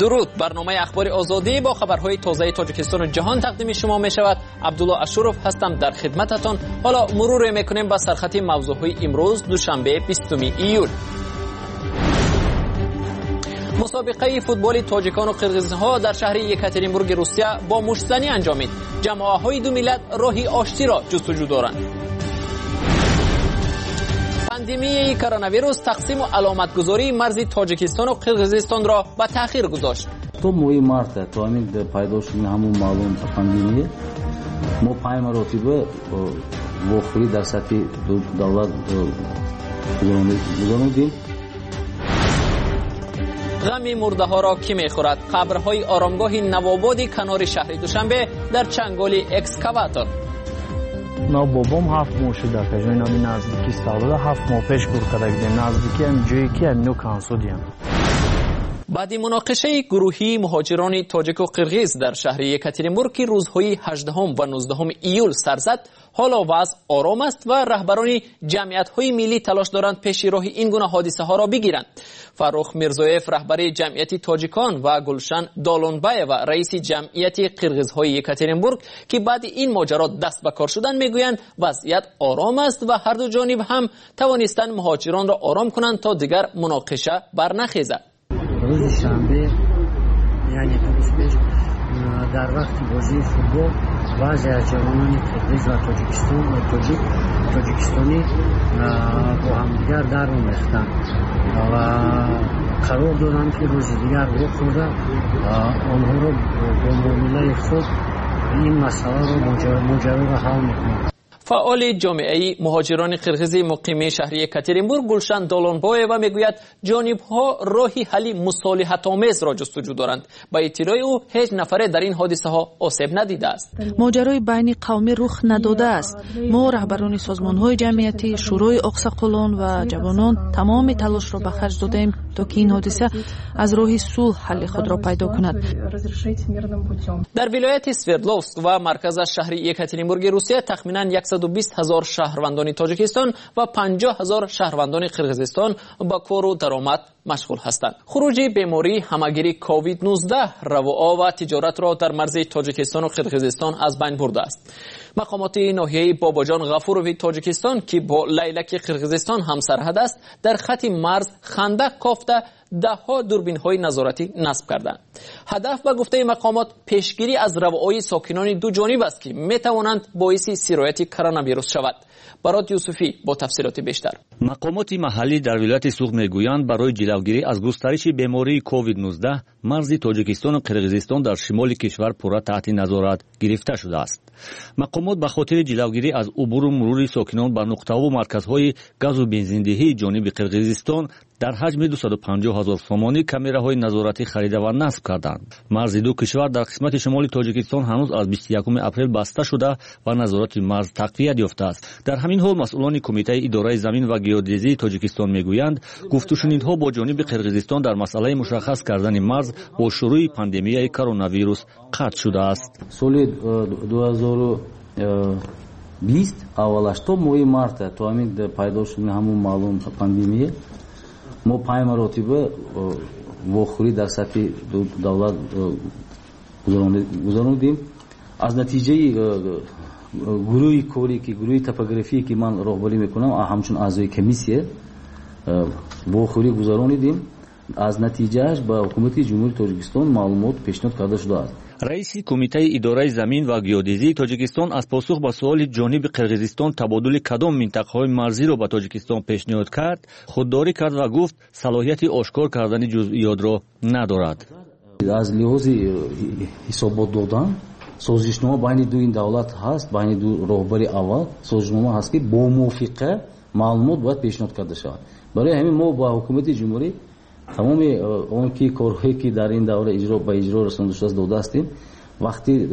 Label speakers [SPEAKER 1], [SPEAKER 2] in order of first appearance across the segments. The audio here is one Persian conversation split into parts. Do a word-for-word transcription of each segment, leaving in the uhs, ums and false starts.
[SPEAKER 1] درود. برنامه اخبار آزادی با خبرهای تازه تاجیکستان و جهان تقدیم شما می شود. عبدالله اشرف هستم در خدمتتان. حالا مرور میکنیم با سرخط موضوعهای امروز دوشنبه بیستم ایول. مسابقه فوتبال تاجیکان و قرقیزها در شهر یکاترینبورگ روسیه با مشتزنی انجامید. جماعت‌های دو ملت راهی آشتی را جستجو دارند. پاندمی کرونا ویروس تقسیم و علامتگذاری مرز تاجیکستان و قرقیزستان را به تأخیر گذاشت.
[SPEAKER 2] تو موی مارت تو همین پیدا شدن همون معلوم پاندمی ما پای مراتبه وخوری در سطح دولت گذراندیم.
[SPEAKER 1] غم مرده ها را کی میخورد؟ قبرهای آرامگاه نوابادی کنار شهر دوشنبه در چنگال اکسکاواتور.
[SPEAKER 3] نا بابام هفت ماه شده که جای نامی نزدیکی سالده هفت ماه پیش گور کرده گدیم نزدیکی هم جایی که هم نو کانسو دیم.
[SPEAKER 1] بعد مناقشه گروهی مهاجران تاجیک و قرقیز در شهر یکاترینبورگ که روزهای هجدهم و نوزدهم ایول سر زد، حالا وضع آرام است و رهبران جمعیت‌های ملی تلاش دارند پیش راه این گونه حادثه ها را بگیرند. فرخ میرزایف رهبر جمعیت تاجیکان و گلشن دالونبایو رئیس جمعیت قرقیزهای یکاترینبورگ که بعد این ماجرا دست به کار شدند میگویند وضعیت آرام است و هر دو جانب هم توانستند مهاجران را آرام کنند تا دیگر مناقشه برنخیزد.
[SPEAKER 4] روز شنبه یعنی روز پیش در وقت بازی فوتبال بعضی از جوانان قرقیز و تاجیکستان و تاجیک تاجیکستانی با همدیگر در رو ریختند و قرار دادند که روز دیگر رو خورده آنها رو با معامله خود این مسئله رو ماجرا را حل میکنند.
[SPEAKER 1] فعال جامعه مهاجران قرقیز مقیم شهر یکاترینبورگ گلشن دالونبایو میگوید جانب‌ها راهی حل مصالحت‌آمیز را جستجو دارند. با اطلاع او هیچ نفره در این حادثه ها آسیب ندیده است.
[SPEAKER 5] ماجرای بین قومی رخ نداده است. ما رهبران سازمان‌های جمعیتی، شورای اقصاقلان و جوانان تمام تلاش را به خرج دادیم تا که این حادثه از راه صلح حل خود را پیدا کند.
[SPEAKER 1] در ولایت سوردلوفسک و مرکز شهر یکاترینبورگ روسیه تخمیناً صد و بیست هزار شهروندان تاجیکستان و پنجاه هزار شهروندان قرقیزستان با کار و درآمد مشغول هستند. خروج بیماری همگیری کووید نوزده رواها و تجارت را در مرز تاجیکستان و قرقیزستان از بین برده است. مقامات ناحیه باباجان غفوروی تاجیکستان که با لیلک قرقیزستان همسرحد است در خط مرز خندق کافته ده ها دوربین های نظارتی نصب کردند. هدف به گفته مقامات پیشگیری از رواهای ساکنان دو جانب است که می توانند باعث سرایت کرونا ویروس شود. برات یوسفی با تفصیلات بیشتر.
[SPEAKER 6] مقامات محلی در ولایت سوغد میگویند برای جلوگیری از گسترش بیماری کووید نوزده مرز تاجیکستان و قرقیزستان در شمال کشور پورا تحت نظارت گرفته شده است. مقامات به خاطر جلوگیری از عبور و مرور ساکنان بر نقطه و مرکزهای گاز و بنزیندهی جانب قرقیزستان در حجم دویست و پنجاه هزار سومانی کامراهای نظارتی خریده و نصب کردند. مرز دو کشور در قسمت شمال تاجیکستان هنوز از بیست و یکم اپریل بسته شده و نظارت مرز تقویت یافته است. در همین حال مسئولان کمیته اداره زمین و گیودزی تاجیکستان میگویند گفتگوشنیدها با جانب قرقیزستان در مسئله مشخص کردن مرز با شروع پاندمی کرونا ویروس قطع شده است.
[SPEAKER 2] سال دو هزار و بیست اولش تو موی مارت تو همین پیدا شدن همون معلوم پاندمی ما پای مراتبه وخوری در سطح دولت گذراندیم. از نتیجه گروهی کوری که گروهی توپوگرافی که من راهبری میکنم همچون اعضای کمیسیه وخوری گذراندیم. از نتیجهش به حکومت جمهوری تاجیکستان معلومات پیشنهاد کرده شده است.
[SPEAKER 6] رئیس کمیته اداره زمین و گیودزی تاجیکستان از پاسخ به سوال جانب قرقیزستان تبادل کدام منطقه‌های مرزی را به تاجیکستان پیشنهاد کرد خودداری کرد و گفت صلاحیت آشکار کردن جزئیات را ندارد.
[SPEAKER 2] از لحاظ حسابات دادن سازشنامه بین دو این دولت هست، بین دو راهبری اول سازشنامه هست که با موافقه معلومات باید پیشنهاد کرده شود. برای همین ما با حکومت جمهوری تمام اون کی کارهایی که در این دوره اجرا به اجرا رسانده شده داده هستیم. وقتی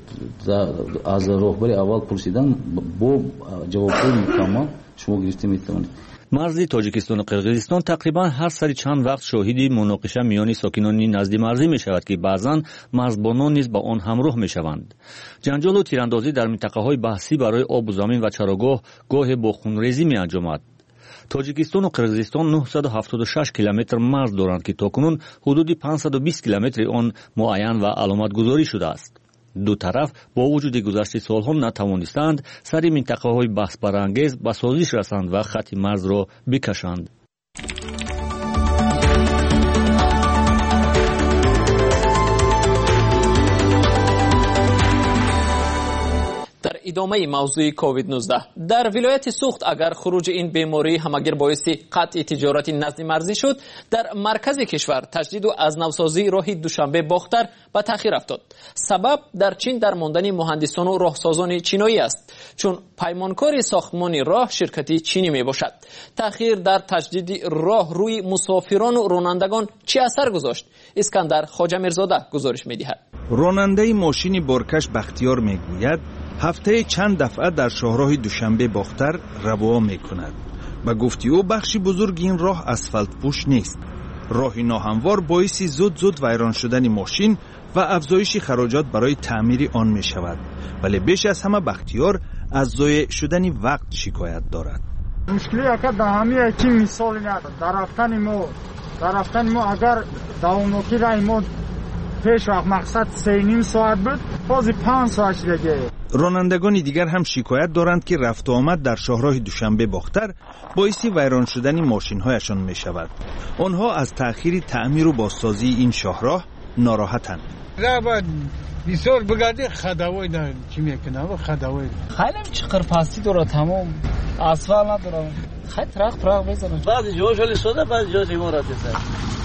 [SPEAKER 2] از راهبری اول پرسیدن با جوابهای مکمل شما گرفته میتونید.
[SPEAKER 6] مرز تاجیکستان و قرقیزستان تقریبا هر سری چند وقت شاهد مناقشه میان ساکنان نزد مرزی می شود که بعضا مرزبانان نیز با آن همراه می شوند. جنجال و تیراندازی در منطقه های بحثی برای آب و زمین و چراگاه گاه با خونریزی می انجامد. тоҷикистон ва қирғизистон نهصد و هفتاد و شش километр марз доранд ки токунун ҳудуди панҷсад و بیست километри он муайян ва аломатгузорӣ шудааст. ду тараф бо вуҷуди гузашти солҳо натавонистанд сари минтақаҳои баҳсбарангез ба созиш расанд ва хати марзро бикашанд.
[SPEAKER 1] در ادامه موضوع کووید نوزده در ولایت سوخت اگر خروج این بیماری همگیر باعث قطع تجارت نزد مرزی شد، در مرکز کشور تجدید و از نوسازی راه دوشنبه باختر به تاخیر افتاد. سبب در چین در ماندن مهندسان و راهسازان چینایی است، چون پیمانکار ساختمان راه شرکتی چینی می باشد. تاخیر در تجدید راه روی مسافران و رانندگان چه اثر گذاشت؟ اسکندر خواجه میرزاده گزارش می دهد.
[SPEAKER 7] راننده ماشین بارکش بختیار می گوید هفته چند دفعه در شاهراه دوشنبه باختر روا می کند. با گفتی او بخشی بزرگ این راه اسفالت پوش نیست. راه ناهموار باعث زود زود ویران شدن ماشین و افزایش خراجات برای تعمیر آن می شود. ولی بیش از همه بختیار از ضایع شدن وقت شکایت دارد.
[SPEAKER 8] مشکلی که در همه کی مثال ندارد. در رفتن ما در رفتن ما اگر دوامداری راه ما پیش وقت مقصد سه نیم ساعت بود، بازی پنج ساعت دیگه.
[SPEAKER 7] رانندگان دیگر هم شکایت دارند که رفت و آمد در شاهراه دوشنبه باختر باعث ویران شدن ماشین‌هایشان می شود. آنها از تأخیر تعمیر و بازسازی این شاهراه ناراحتند.
[SPEAKER 9] راه بسیار بگردی خداوی دارن چی میکنه و خداوی
[SPEAKER 10] خیلی چقدر پاستی داره، تمام اسفال نداره، خیلی ترق ترق بزنه.
[SPEAKER 11] بعضی جاش ولی شده، بعضی جاش اماراتی است.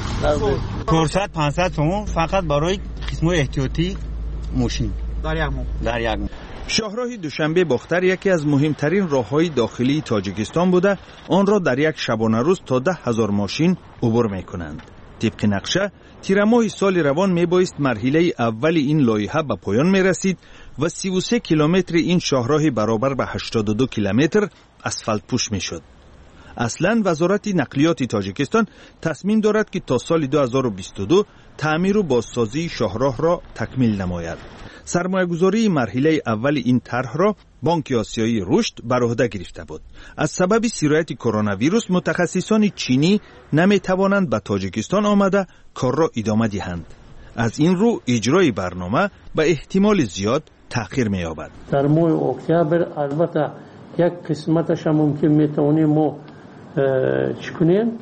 [SPEAKER 12] چهارصد پانصد تومان فقط برای قسم احتیاطی ماشین
[SPEAKER 10] در یک ماه
[SPEAKER 12] در یک ماه.
[SPEAKER 7] شاهراه دوشنبه باختر یکی از مهمترین راههای داخلی تاجیکستان بوده، آن را در یک شبانه روز تا ده هزار ماشین عبور می کنند. طبق نقشه تیر ماه سال روان می بایست مرحله اول این لایحه به پایان می رسید و سی و سه کیلومتر این شاهراه برابر به هشتاد و دو کیلومتر اسفالت پوش می شد. اصلا وزارت نقلیات تاجیکستان تصمیم دارد که تا سال دو هزار و بیست و دو تعمیر و بازسازی شاهراه را تکمیل نماید. سرمایه‌گذاری مرحله اول این طرح را بانک آسیایی رشد بر عهده گرفته بود. از سبب سرایت کرونا ویروس متخصصان چینی نمی‌توانند به تاجیکستان آمده کار را ادامه دهند. از این رو اجرای برنامه به احتمال زیاد تأخیر می‌یابد.
[SPEAKER 13] در ماه اکتبر البته یک قسمتش هم ممکن میتونیم ما چکنیم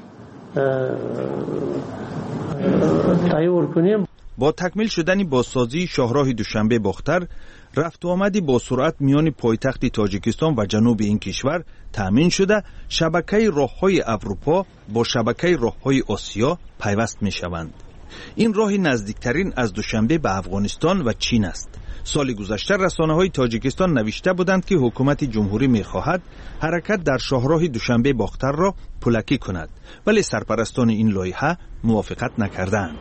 [SPEAKER 13] تیار کنیم.
[SPEAKER 7] با تکمیل شدن بازسازی شاهراه دوشنبه باختر، رفت و آمدی با سرعت میان پایتخت تاجیکستان و جنوب این کشور تأمین شده، شبکه راههای اروپا با شبکه راههای آسیا پیوست می شوند. این راه نزدیکترین از دوشنبه به افغانستان و چین است. سال گذشته رسانه‌های تاجیکستان نوشته بودند که حکومت جمهوری می‌خواهد حرکت در شاهراه دوشنبه باختر را پلکی کند، ولی سرپرستان این لایحه موافقت نکردند.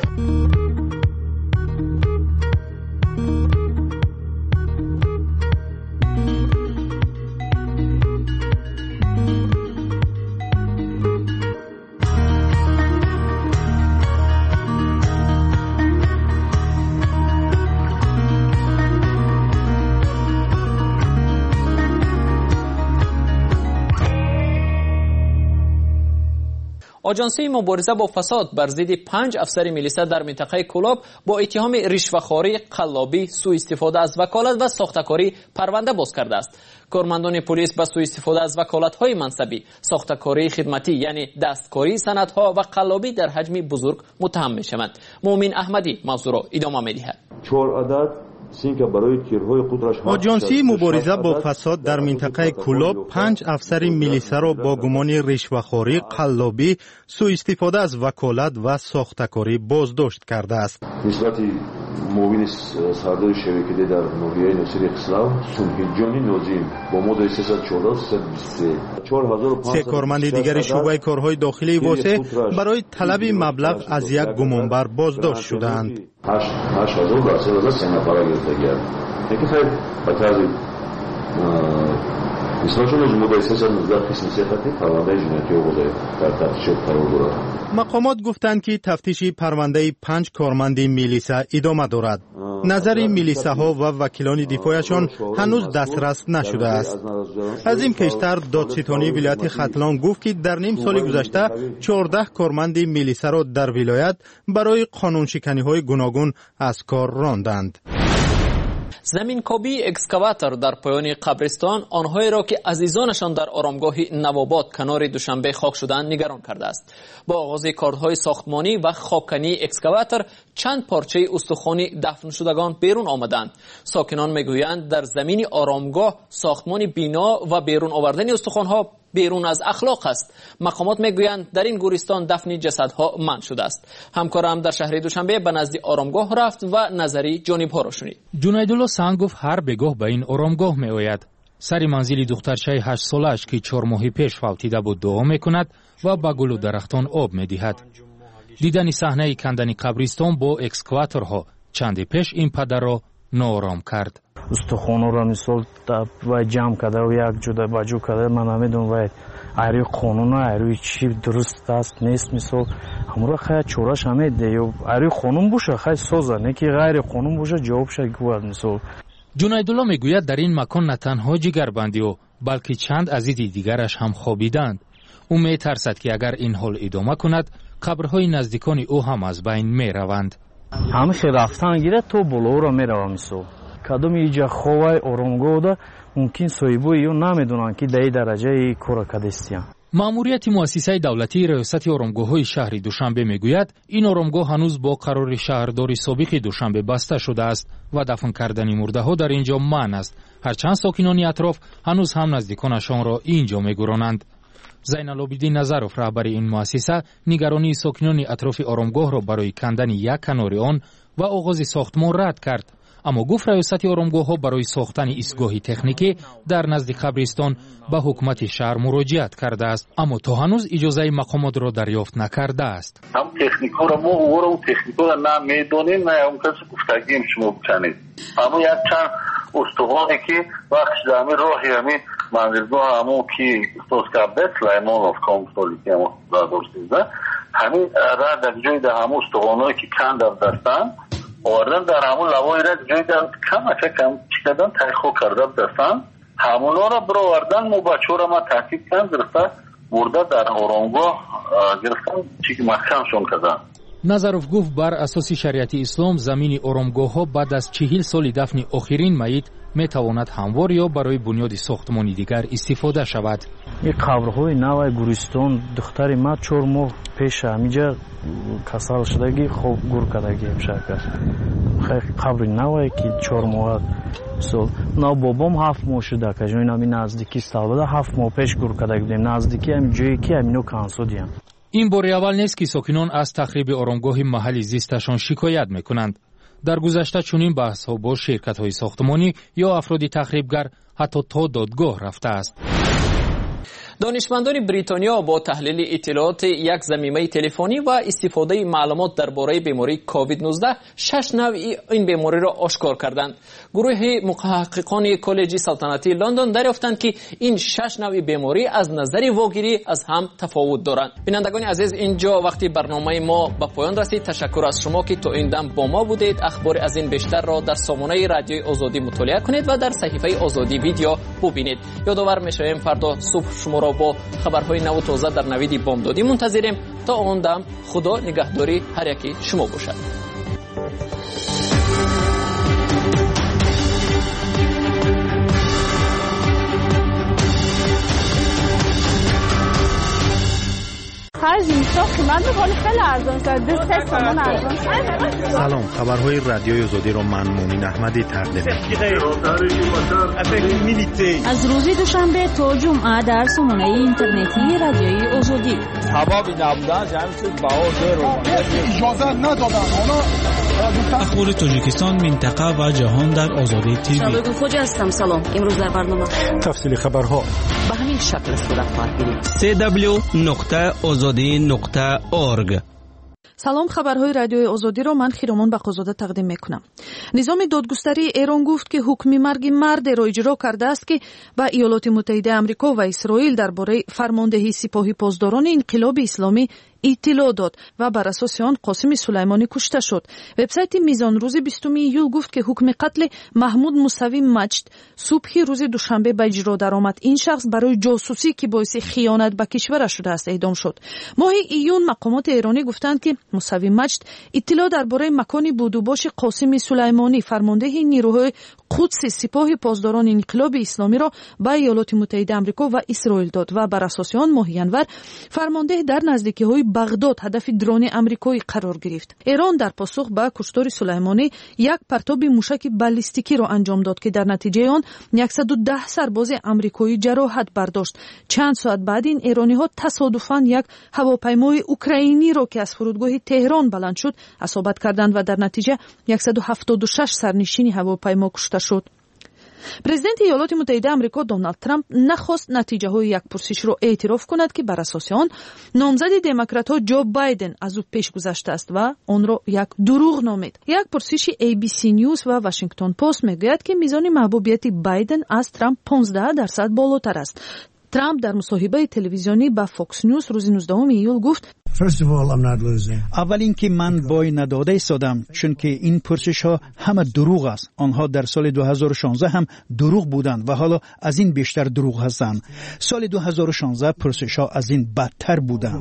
[SPEAKER 1] آژانسی مبارزه با فساد بر ضد پنج افسر میلیسا در منطقه کولاب با اتهام رشوه‌خواری، قلابی، سوء استفاده از وکالت و ساختکاری پرونده باز کرده است. کارمندان پلیس با سوء استفاده از وکالت‌های منصبی، ساختکاری خدمتی یعنی دستکاری سندها و قلابی در حجم بزرگ متهم می‌شوند. مومن احمدی موضوع را ادامه می‌دهد.
[SPEAKER 14] چهار عدد
[SPEAKER 15] آژانسی مبارزه با فساد در منطقه کولاب پنج افسر میلیسا را با گمان رشوه‌خواری، قلابی، سوء استفاده از وکالت و ساختکاری بازداشت کرده است.
[SPEAKER 14] نسبت موین سردار شبکه در نوریه نصیر قسلاو سنجانی نوزیم با مدت سیصد و چهارده سیصد
[SPEAKER 15] سه کارمند دیگر شعبه کارهای داخلی واسه برای طلب مبلغ از یک گمانبر بازداشت شدند.
[SPEAKER 14] هشت هزار درصد از سه نفره گرفته گرد. یکی خیلی به طرز Изначально از مدت سیصد و نوزده قسم صحتی پرونده جنایتی آغاز در تفتیش قرار دارد.
[SPEAKER 15] مقامات گفتند که تفتیش پرونده پنج کارمند میلیسا ادامه دارد. نظر میلیسا ها و وکیلان دفاعشان هنوز دسترس نشده است. از این پیشتر دادستانی ولایت ختلان گفت که در نیم سال گذشته چهارده کارمند میلیسا را در ولایت برای قانون شکنی های گوناگون از کار راندند.
[SPEAKER 1] زمینکوبی اکسکاواتور در پایان قبرستان آنهایی را که عزیزانشان در آرامگاه نواباد کنار دوشنبه خاک شدند نگران کرده است. با آغاز کارهای ساختمانی و خاککنی اکسکاواتور چند پارچه استخوانی دفن شدگان بیرون آمدند. ساکنان میگویند در زمین آرامگاه ساختمان بینا و بیرون آوردن استخوانها بیرون از اخلاق است. مقامات میگویند در این گورستان دفن جسدها منع شده است. همکارم در شهر دوشنبه به نزد آرامگاه رفت و نظری جانبها را شنید.
[SPEAKER 16] جنیدالله سنگ گفت هر بگاه به این آرامگاه می آید. سر منزل دخترچه هشت سالش که چهار ماه پیش فوتیده بود دعا می کند و به گل و درختان آب می دهد. دیدن صحنه کندن قبرستان با اکسکواتورها چند پیش این پدر را ناآرام کرد.
[SPEAKER 3] استخوانو را مثال و جمع کرده و یک جدا بجو کرده من نمیدونم و ایروی قانون و ایروی چی درست است نیست مثال همراه خیلی چورش همه ده ایروی قانون باشه خیلی سازه نه که غیر قانون باشه جواب شد گوید مثال.
[SPEAKER 16] جنیدالله میگوید در این مکان نه تنها جگربندی و بلکه چند عزیز دیگرش هم خوابیدند. او میترسد که اگر این حال ادامه کند قبرهای نزدیکان او هم از بین میروند.
[SPEAKER 3] همه خیلی رفتن گیره تو بلو را میروه مثال. کدوم ایجا خواه آرامگاه ده ممکن صاحبو یو نمیدونن که در این درجه ای کار کدستیان.
[SPEAKER 16] ماموریت مؤسسه دولتی ریاست آرامگاه‌های شهر دوشنبه میگوید این آرامگاه هنوز با قرار شهرداری سابق دوشنبه بسته شده است و دفن کردن مرده‌ها در اینجا منع است. هرچند ساکنان اطراف هنوز هم نزدیکانشان را اینجا میگذرانند. زین العابدین نظروف رهبر این مؤسسه نگرانی ساکنان اطراف آرامگاه را برای کندن یک کنار آن و آغاز ساختمان رد کرد. اما گفت ریاست آرامگاه‌ها برای ساختن ایستگاهی تکنیکی در نزد قبرستان به حکومت شهر مراجعت کرده است، اما تا هنوز اجازه مقامات را دریافت نکرده است.
[SPEAKER 17] هم تکنیک‌ها را ما او را تکنیک‌ها را نمی‌دانیم، نه اون کسی گفتگیم شما بکنید. اما یک چند استخوانی که وقتی در همین راهی همین منزلگاه همون که استاد کبت سلیمان of کامستالی که همون دارستیزه همین را در جای در همون استخوانایی که کند در دستن آوردن در همون لوای را جای در کم اچه کم چکدن تحقیق کرده دستن همونا را برو آوردن مو بچه را ما تحقیق کن گرفته برده در آرامگاه گرفتن چیزی محکمشون کردن.
[SPEAKER 16] نظروف گفت بر اساس شریعت اسلام زمین آرامگاه ها بعد از چهل سال دفن آخرین میت می تواند هموار یا برای بنیاد ساختمانی دیگر استفاده شود.
[SPEAKER 3] این قبرهای نو گورستان دختر ما چهار ماه پیش همینجا کسل شدگی خوب گور کردگی بشه خیلی قبر نوی که چهار ماه سال نو بابام هفت ماه شده که جای نمی نزدیکی سال هفت ماه پیش گور کردگی بودیم نزدیکی هم جایی که همینو کانسو دیم.
[SPEAKER 16] این بار اول نیست که ساکنان از تخریب آرامگاه محلی زیستشان شکایت میکنند. در گذشته چنین بحث ها با شرکت های ساختمانی یا افراد تخریبگر حتی تا دادگاه رفته است.
[SPEAKER 1] دانشمندان بریتانیا با تحلیل اطلاعات یک ضمیمه تلفنی و استفاده معلومات درباره بیماری کووید نوزده شش نوع این بیماری را آشکار کردند. گروه محققان کالج سلطنتی لندن دریافتند که این شش نوع بیماری از نظر واگیری از هم تفاوت دارند. بینندگان عزیز، اینجا وقتی برنامه ما به پایان رسید. تشکر از شما که تا این دم با ما بودید. اخبار از این بیشتر را در سامانه رادیوی آزادی مطالعه کنید و در صحیفه آزادی ویدیو ببینید. یادآور می‌شویم فردا صبح شما را با خبرهای نو و تازه در نوید بامدادی منتظریم. تا آن دم خدا نگهداری هر یکی شما باشد.
[SPEAKER 15] سلام، خبرهای رادیوی آزادی را من مومین احمدی تقدیم می‌کنم.
[SPEAKER 18] از روز دوشنبه تا جمعه در سامانه اینترنتی رادیوی آزادی.
[SPEAKER 10] سبب نبودن جمع شد بهار اجازه ندادن.
[SPEAKER 19] اخبار تاجیکستان، منطقه و جهان در آزادی تیوی.
[SPEAKER 18] شبگون خوجا هستم. سلام. امروز در برنامه
[SPEAKER 15] تفصیل خبرها
[SPEAKER 18] به همین شکل صورت خواهد گرفت.
[SPEAKER 19] سی دبلیو نقطه آزادی نقطه اورگ.
[SPEAKER 5] салом, хабарҳои радиои озодиро ман хиромон бақозода тақдим мекунам. низоми додгустарии эрон гуфт ки ҳукми марги мардеро иҷро кардааст ки ба иёлоти муттаҳидаи амрико ва исроил дар бораи фармондеҳии сипоҳи поздорони инқилоби исломӣ иттилоъ дод ва бар асоси он қосими сулаймонӣ кушта шуд. вебсайти мизон рӯзи бистуми июл гуфт ки ҳукми қатли маҳмуд мусавви маҷд субҳи рӯзи душанбе ба иҷро даромад. ин шахс барои ҷосусӣ ки боиси хиёнат ба кишвараш шудааст эъдом шуд. моҳи июн мақомоти эронӣ гуфтанд ки мусавви маҷд иттилоъ дар бораи макони будубоши қосими сулаймонӣ фармондеҳи нирӯҳои қудси сипоҳи поздорони инқилоби исломиро ба иёлоти муттаҳидаи амрико ва исроил дод ва бар асоси он моҳи январ фармондеҳ дар наздикиҳои бағдод ҳадафи дрони амрикоӣ қарор гирифт. эрон дар посух ба куштори сулаймонӣ як партоби мушаки баллистикиро анҷом дод ки дар натиҷаи он яксаду даҳ сарбози амрикоӣ ҷароҳат бардошт. чанд соат баъд ин эрониҳо тасодуфан як ҳавопаймои украиниро ки аз фурудгоҳи теҳрон баланд шуд асобат карданд ва дар натиҷа яксаду ҳафтоду шаш сарнишини ҳавопаймо кушта шуд. президенти иёлоти муттаҳидаи амрико Доналд Трамп нахост натиҷаҳои як пурсишро эътироф кунад ки бар асоси он номзади демократҳо Ҷо Байден аз ӯ пеш гузаштааст ва онро як дурӯғ номид. як пурсиши эй би си News ва Washington Post мегӯяд ки мизони маҳбубияти Байден аз Трамп понздаҳ дарсад болотар аст. Трамп дар мусоҳибаи телевизионӣ ба Fox News рӯзи нуздаҳуми июл гуфт:
[SPEAKER 20] аввал ин ки ман бой надода истодам, чунки ин пурсишҳо ҳама дурӯғ аст. онҳо дар соли ду ҳазору шонздаҳ ҳам дурӯғ буданд ва ҳоло аз ин бештар дурӯғ ҳастанд. соли ду ҳазору шонздаҳ пурсишҳо аз ин бадтар буданд.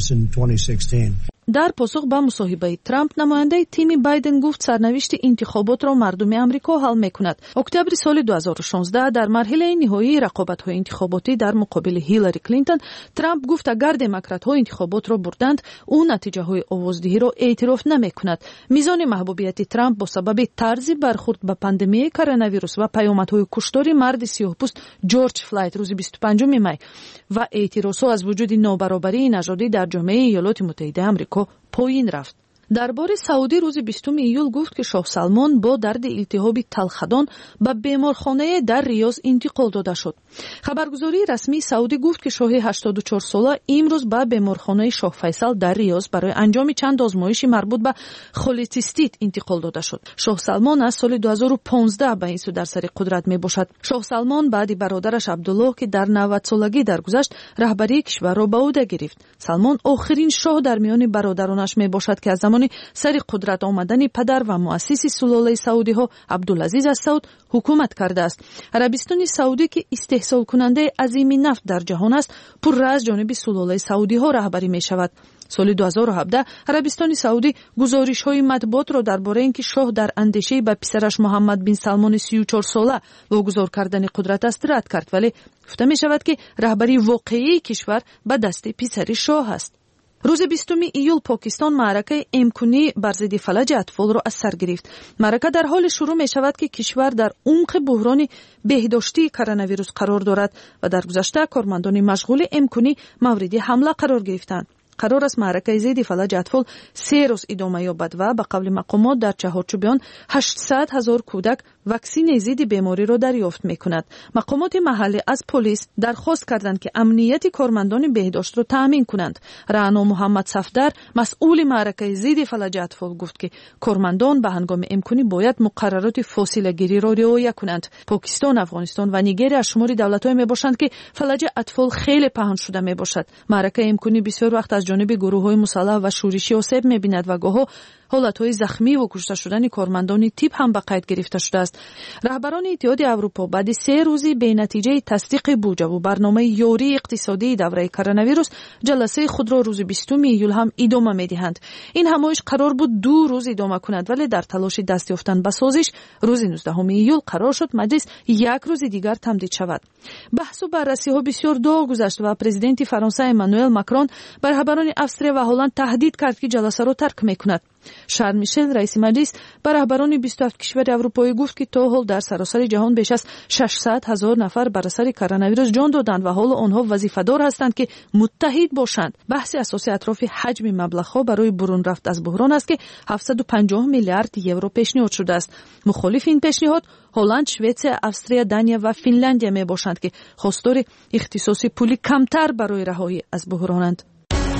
[SPEAKER 20] дар посух ба мусоҳибаи Трамп намояндаи тими Байден гуфт сарнавишти интихоботро мардуми амрико ҳал мекунад. октябри соли ду ҳазору шонздаҳ дар марҳилаи ниҳоии рақобатҳои интихоботӣ дар муқобили Ҳиллари Клинтон Трамп гуфт агар демократҳо интихоботро бурданд ӯ натиҷаҳои овоздиҳиро эътироф намекунад. мизони маҳбубияти Трамп бо сабаби тарзи бархурд ба пандемияи коронавирус ва паёмадҳои куштори марди сиёҳпӯст Ҷорҷ Флойд рӯзи бисту панҷуми май ва эътирозҳо аз вуҷуди нобаробарии нажодӣ дар ҷомеаи иёлоти муттаҳидаи амрико поин рафт. дар бори Саудӣ рӯзи бистуми июл гуфт ки Шоҳ Салмон бо дарди илтиҳоби талхадон ба беморхонае дар Риёз интиқол дода шуд. хабаргузории расмии Саудӣ гуфт ки шоҳи ҳаштоду чорсола имрӯз ба беморхонаи Шоҳ Файсал дар Риёз барои анҷоми чанд озмоиши марбут ба холецистит интиқол дода шуд. Шоҳ Салмон аз соли ду ҳазору понздаҳ ба ин су дар сари қудрат мебошад. Шоҳ Салмон баъди бародараш Абдуллоҳ ки дар навадцолагӣ даргузашт раҳбарии кишварро ба ӯҳда гирифт. Салмон охирин шоҳ дар миёни бародаронаш мебошад ки аз замони сари қудрат омадани падар ва муассиси сулолаи саудиҳо Абдулазиз аз Сауд ҳукумат кардааст. Арабистони Саудӣ ки истеҳсолкунандаи азими нафт дар ҷаҳон аст, пурра аз ҷониби сулолаи саудиҳо раҳбарӣ мешавад. соли ду ҳазору ҳабдаҳ Арабистони Саудӣ гузоришҳои матбуотро дар бораи ин ки шоҳ дар андешаи ба писараш Муҳаммад бин Салмони си و چهار сола вогузор кардани қудрат аст рад кард, вале гуфта мешавад ки раҳбарии воқеии кишвар ба дасти писари шоҳ аст. рӯзи бистуми июл Покистон маъракаи эмкунӣ бар зидди фалаҷи атфолро аз сар гирифт. маърака дар ҳоли шурӯъ мешавад ки кишвар дар умқи буҳрони беҳдоштии коронавирус қарор дорад ва дар гузашта кормандони машғули эмкунӣ мавриди ҳамла қарор гирифтанд. қарор аст маъракаи зидди фалаҷи атфол се рӯз идома ёбад ва ба қавли мақомот дар чаҳорчӯби он ҳаштсад ҳазор кӯдак ваксинаи зидди бемориро дарёфт мекунад. мақомоти маҳаллӣ аз полис дархост карданд ки амнияти кормандони беҳдоштро таъмин кунанд. раъно Муҳаммад Сафдар масъули маъракаи зидди фалаҷи атфол гуфт ки кормандон ба ҳангоми эмкунӣ бояд муқаррароти фосилагириро риоя кунанд. покистон, афғонистон ва нигерия аз шумори давлатҳое мебошанд ки фалаҷи атфол хеле паҳн шуда мебошад. маъракаи эмкунӣ бисёр вақт аз ҷониби гурӯҳҳои мусаллаҳ ва шӯришӣ осеб мебинад ва гоҳо ҳолатҳои захмиву кушта шудани кормандони тиб ҳам ба қайд гирифта шудааст. раҳбарони иттиҳоди Аврупо баъди се рӯзи бенатиҷаи тасдиқи буҷаву барномаи ёрии иқтисодии давраи коронавирус ҷаласаи худро рӯзи бистуми июл ҳам идома медиҳанд. ин ҳамоиш қарор буд ду рӯз идома кунад, вале дар талоши даст ёфтан ба созиш рӯзи нуздаҳуми июл қарор шуд маҷлис як рӯзи дигар тамдид шавад. баҳсу баррасиҳо бисёр доғ гузашт ва президенти Фаронса Эммануэл Макрон ба раҳбарони Австрия ва Ҳолланд таҳдид кард ки ҷаласаро тарк мекунад. Шарл Мишел раиси маҷлис ба раҳбарони бисту ҳафт кишвари аврупоӣ гуфт ки то ҳол дар саросари ҷаҳон беш аз шашсад ҳазор нафар бар асари коронавирус ҷон доданд ва ҳоло онҳо вазифадор ҳастанд ки муттаҳид бошанд. баҳси асосӣ атрофи ҳаҷми маблағҳо барои бурун рафт аз буҳрон аст ки ҳафтсаду панҷоҳ миллиард евро пешниҳод шудааст. мухолифи ин пешниҳод Ҳолланд, Шветсия, Австрия, Дания ва Финляндия мебошанд ки хостори ихтисоси пули камтар барои раҳоӣ аз буҳронанд.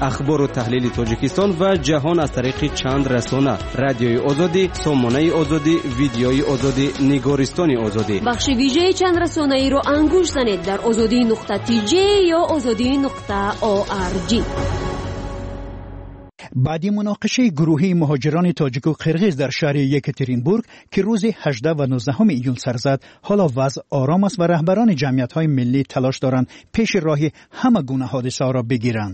[SPEAKER 21] اخبار و تحلیل تاجیکستان و جهان از طریق چند رسانه: رادیوی آزادی، سامانه آزادی، ویدیوی آزادی، نگارستان آزادی.
[SPEAKER 22] بخش ویژه چند رسانه ای رو انگوش زنید در آزادی نقطه تی جی یا آزادی نقطه او آر جی.
[SPEAKER 23] بعد مناقشه گروهی مهاجران تاجیک و قرغیز در شهر یکاترینبورگ که روز هجدهم و نوزدهم ایول سر زد، حالا وضع آرام است و رهبران جمعیت‌های ملی تلاش دارند پیش راهی همه گونه حادثه‌ها را بگیرند.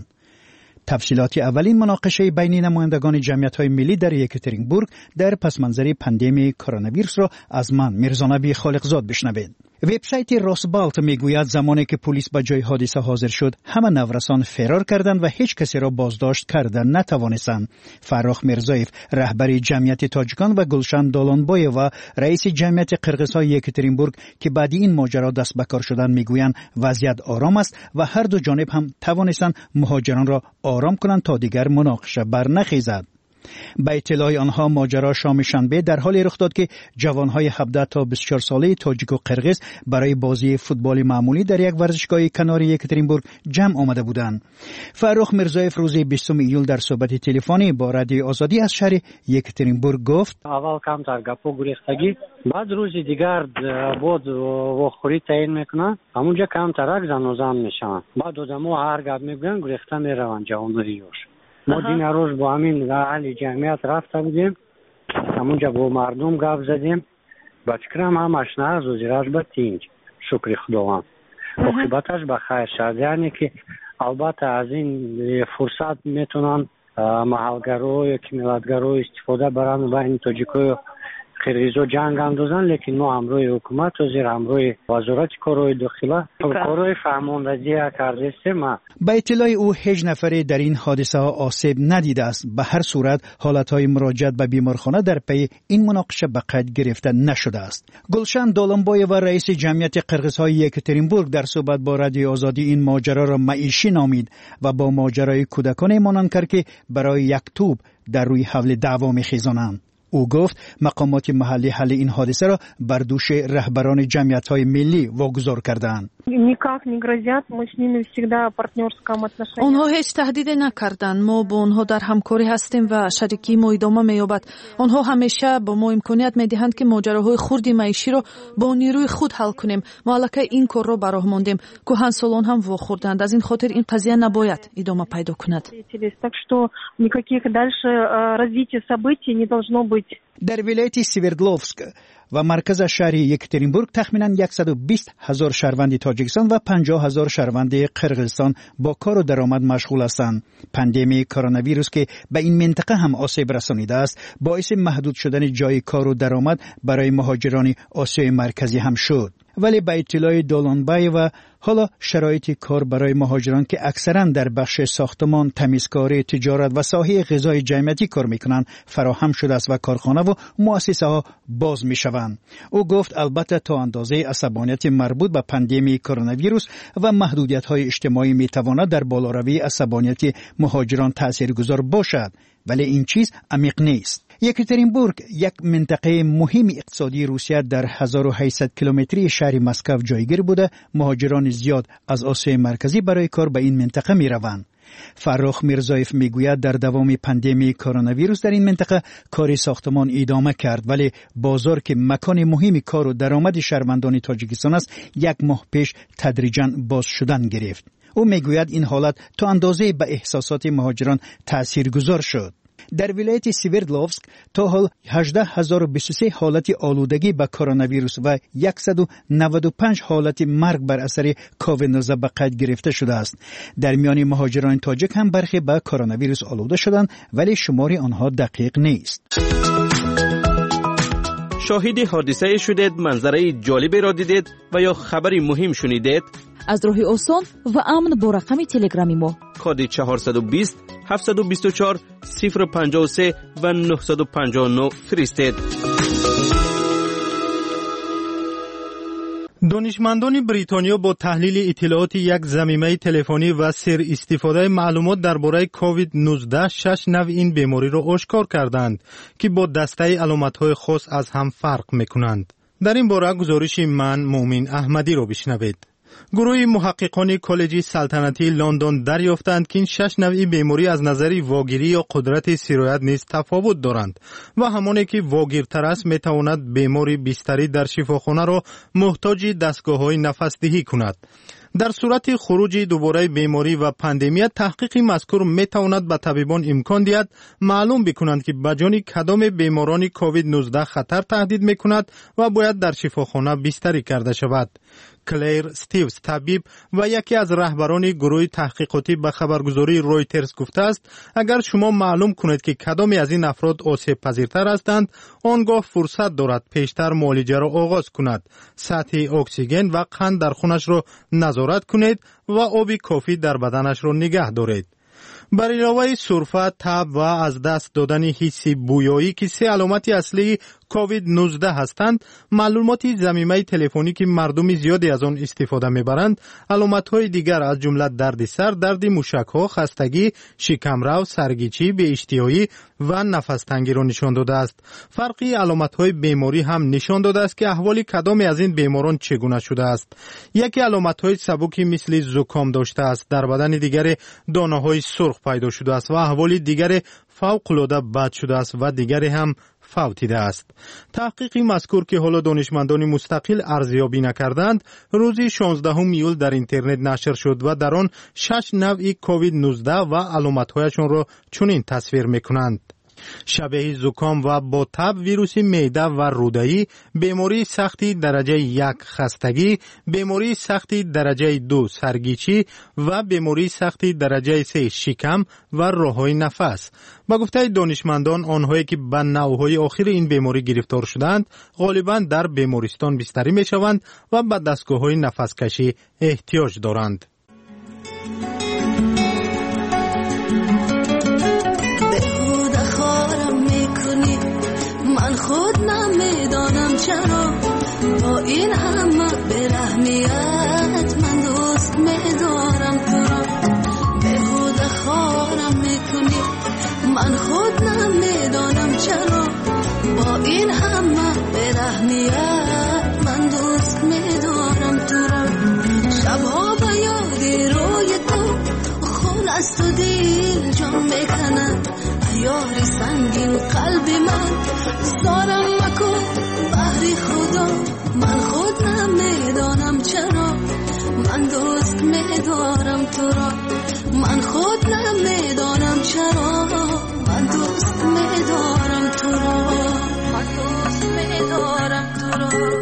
[SPEAKER 23] تفصیلات اولین مناقشه بین نمایندگان جمعیت‌های ملی در یکاترینبورگ در پسمانظر پاندمی کرونا ویروس را از من میرزا نبی خالقزاد بشنوید. وبسایت راسبالت میگوید زمانی که پلیس به جای حادثه حاضر شد، همه نورسان فرار کردند و هیچ کسی را بازداشت کردن نتوانستند. فرخ میرزایف، رهبر جمعیت تاجیکان، و گلشن دولانبایو، رئیس جمعیت قرغیزهای یکاترینبورگ که بعد این ماجرا دست به کار شدند، میگویند وضعیت آرام است و هر دو جانب هم توانستند مهاجران را آرام کنند تا دیگر مناقشه برنخیزد. به اطلاع آنها ماجرا شام شنبه در حالی رخ داد که جوانهای هفده تا بیست و چهار ساله تاجیک و قرغیز برای بازی فوتبال معمولی در یک ورزشگاه کنار یکاترینبورگ جمع آمده بودند. فرخ میرزایف روز بیستم ایول در صحبت تلفنی با رادیو آزادی از شهر یکاترینبورگ گفت:
[SPEAKER 4] اول کمتر گپو گریختگی، بعد روز دیگر بود و خوری تعیین میکنن، همونجا کمتر زن و زن میشن، بعد آدم‌ها هر گپ میگن گریخته میروند جوانریوش. ما دین روز با همین اهل جمعیت رفته بودیم، همونجا با مردم گپ زدیم، بچکرم هم اشنه از وزیرش به تینج شکر خداوند مخیبتش به خیر شد. یعنی که البته از این فرصت میتونن محلگرای که ملتگرای استفاده برن و این تاجیکای قرغیزو جنگ اندازن، لیکن ما همروی حکومت و زیر همروی وزارت کارهای داخله کارهای فرماندهی کرده است.
[SPEAKER 23] به اطلاع او هیچ نفری در این حادثه ها آسیب ندیده است. به هر صورت حالتهای مراجعت به بیمارخانه در پی این مناقشه به قید گرفته نشده است. گلشن دولانبای و رئیس جمعیت قرغیزهای یکاترینبورگ در صحبت با رادیو آزادی این ماجرا را معیشی نامید و با ماجرای کودکان مانند کرد که برای یک توپ در روی حول دعوا می‌خیزانند. او گفت مقامات محلی حل این حادثه را بر دوش رهبران جمعیت‌های ملی واگذار کردند.
[SPEAKER 5] آنها هیچ تهدید نکردند. ما با آنها در همکاری هستیم و شریکی ما ادامه می‌یابد. آنها همیشه با ما امکانیت می‌دهند که ماجراهای خردی معیشی را با نیروی خود حل کنیم. ما الکی این کار را براه ماندیم. کهنسالان هم واخوردند. از این خاطر این قضیه نباید ادامه پیدا کند.
[SPEAKER 23] در ولایت سیوردلوفسک و مرکز شهر یکاترینبورگ تخمیناً صد و بیست هزار شهروند تاجیکستان و پنجاه هزار شهروند قرغیزستان با کار و درآمد مشغول هستند. پاندمی کرونا ویروس که به این منطقه هم آسیب رسانیده است، باعث محدود شدن جای کار و درآمد برای مهاجران آسیای مرکزی هم شد. ولی به اطلاع دولانبای و حالا شرایط کار برای مهاجران که اکثرا در بخش ساختمان، تمیزکاری، تجارت و ساحه غذای جمعیتی کار میکنند فراهم شده است و کارخانه و مؤسسه ها باز میشوند. او گفت البته تا اندازه عصبانیت مربوط به پاندمی کرونا ویروس و محدودیت های اجتماعی میتواند در بالاروی عصبانیت مهاجران تاثیرگذار باشد، ولی این چیز عمیق نیست. یکاترینبورگ یک منطقه مهم اقتصادی روسیه در هزار و هشتصد کیلومتری شهر مسکو جایگیر بوده. مهاجران زیاد از آسیای مرکزی برای کار به این منطقه می روند. فرخ میرزایف میگوید در دوام پاندمی کرونا ویروس در این منطقه کار ساختمان ادامه کرد، ولی بازار که مکان مهمی کار و درآمد شهروندان تاجیکستان است یک ماه پیش تدریجاً باز شدن گرفت. او میگوید این حالت تا اندازه به احساسات مهاجران تاثیرگذار شد. در ولایت سیوردلوفسک تا حال هجده هزار و بیست و سه حالت آلودگی به کرونا ویروس و صد و نود و پنج حالت مرگ بر اثر کووید نوزده به قید گرفته شده است. در میان مهاجران تاجیک هم برخی به کرونا ویروس آلوده شدند، ولی شماری آنها دقیق نیست.
[SPEAKER 21] شاهد حادثه شدید، منظره جالبی را دیدید و یا خبری مهم شنیدید؟
[SPEAKER 18] از راهی آسان و امن با رقم تلگرامی ما
[SPEAKER 21] کد چهارصد و بیست هفتصد و بیست و چهار صفر و پنجاه و سه و نهصد و پنجاه و نه فرستید.
[SPEAKER 15] دانشمندان بریتانیا با تحلیل اطلاعات یک ضمیمه تلفنی و سر استفاده معلومات درباره کووید نوزده شش نوع این بیماری را آشکار کردند که با دسته علامت‌های خاص از هم فرق می‌کنند. در این باره گزارش من مومن احمدی را بشنوید. گروه محققان کالج سلطنتی لندن دریافتند که این شش نوع بیماری از نظر واگیری یا قدرت سرایت نیز تفاوت دارند و همانی که واگیرتر است میتواند بیماری بیستری در شفاخانه را محتاج دستگاه‌های نفس‌دهی کند. در صورت خروج دوباره بیماری و پاندمی، تحقیق مذکور میتواند به طبیبان امکان دهد معلوم بکنند که به جان کدام بیماران کووید نوزده خطر تهدید میکند و باید در شفاخانه بستری کرده شود. کلیر استیوز طبیب و یکی از رهبران گروه تحقیقاتی به خبرگزاری رویترز گفته است اگر شما معلوم کنید که کدامی از این افراد آسیب پذیرتر هستند، آنگاه فرصت دارد پیشتر معالجه را آغاز کند. سطح اکسیژن و قند در خونش را نظارت کنید و آب کافی در بدنش را نگه دارید. بر علاوه سرفه، تب و از دست دادن حس بویایی که سه علامت اصلی کووید نوزده هستند، معلومات ضمیمه تلفنی که مردم زیادی از آن استفاده میبرند، علامت‌های دیگر از جمله درد سر، درد موشک‌ها، خستگی، شکم‌رو، سرگیچی، بی‌اشتهایی و نفس تنگی را نشان داده است. فرقی علامت‌های بیماری هم نشان داده است که احوال کدام از این بیماران چگونه شده است. یکی علامت‌های سبکی مثل زکام داشته است، در بدن دیگر دانه‌های سرخ پیدا شده است و احوال دیگر فوق‌العاده بد شده است و دیگری هم فوتیده است. تحقیقی مذکور که حالا دانشمندان مستقل ارزیابی نکردند، روز شانزدهم ایول در اینترنت نشر شد و در آن شش نوع کووید نوزده و علامت‌هایشان را چنین تصویر می‌کنند: شبیه زکام و با تب، ویروس معده و رودایی، بیماری سختی درجه یک خستگی، بیماری سختی درجه دو سرگیچی و بیماری سختی درجه سه شکم و راههای نفس. با گفته دانشمندان، آنهایی که به نوعهای آخر این بیماری گرفتار شدند غالباً در بیمارستان بستری می شوند و به دستگاه‌های نفسکشی احتیاج دارند.
[SPEAKER 2] خود نمیدانم چرا با این همه برحمیت من دوست میدارم تو را، بهوده خارم میکنی. من خود نمیدانم چرا با این همه برحمیت من دوست میدارم تو را. شبها به یاد روی تو خون است و دل جان میکند، یاری سنگین قلب من زارم مکن بحری خدا. من خود نمیدانم چرا من دوست میدارم تو را، من خود نمیدانم چرا من دوست میدارم تو را، من دوست میدارم تو را.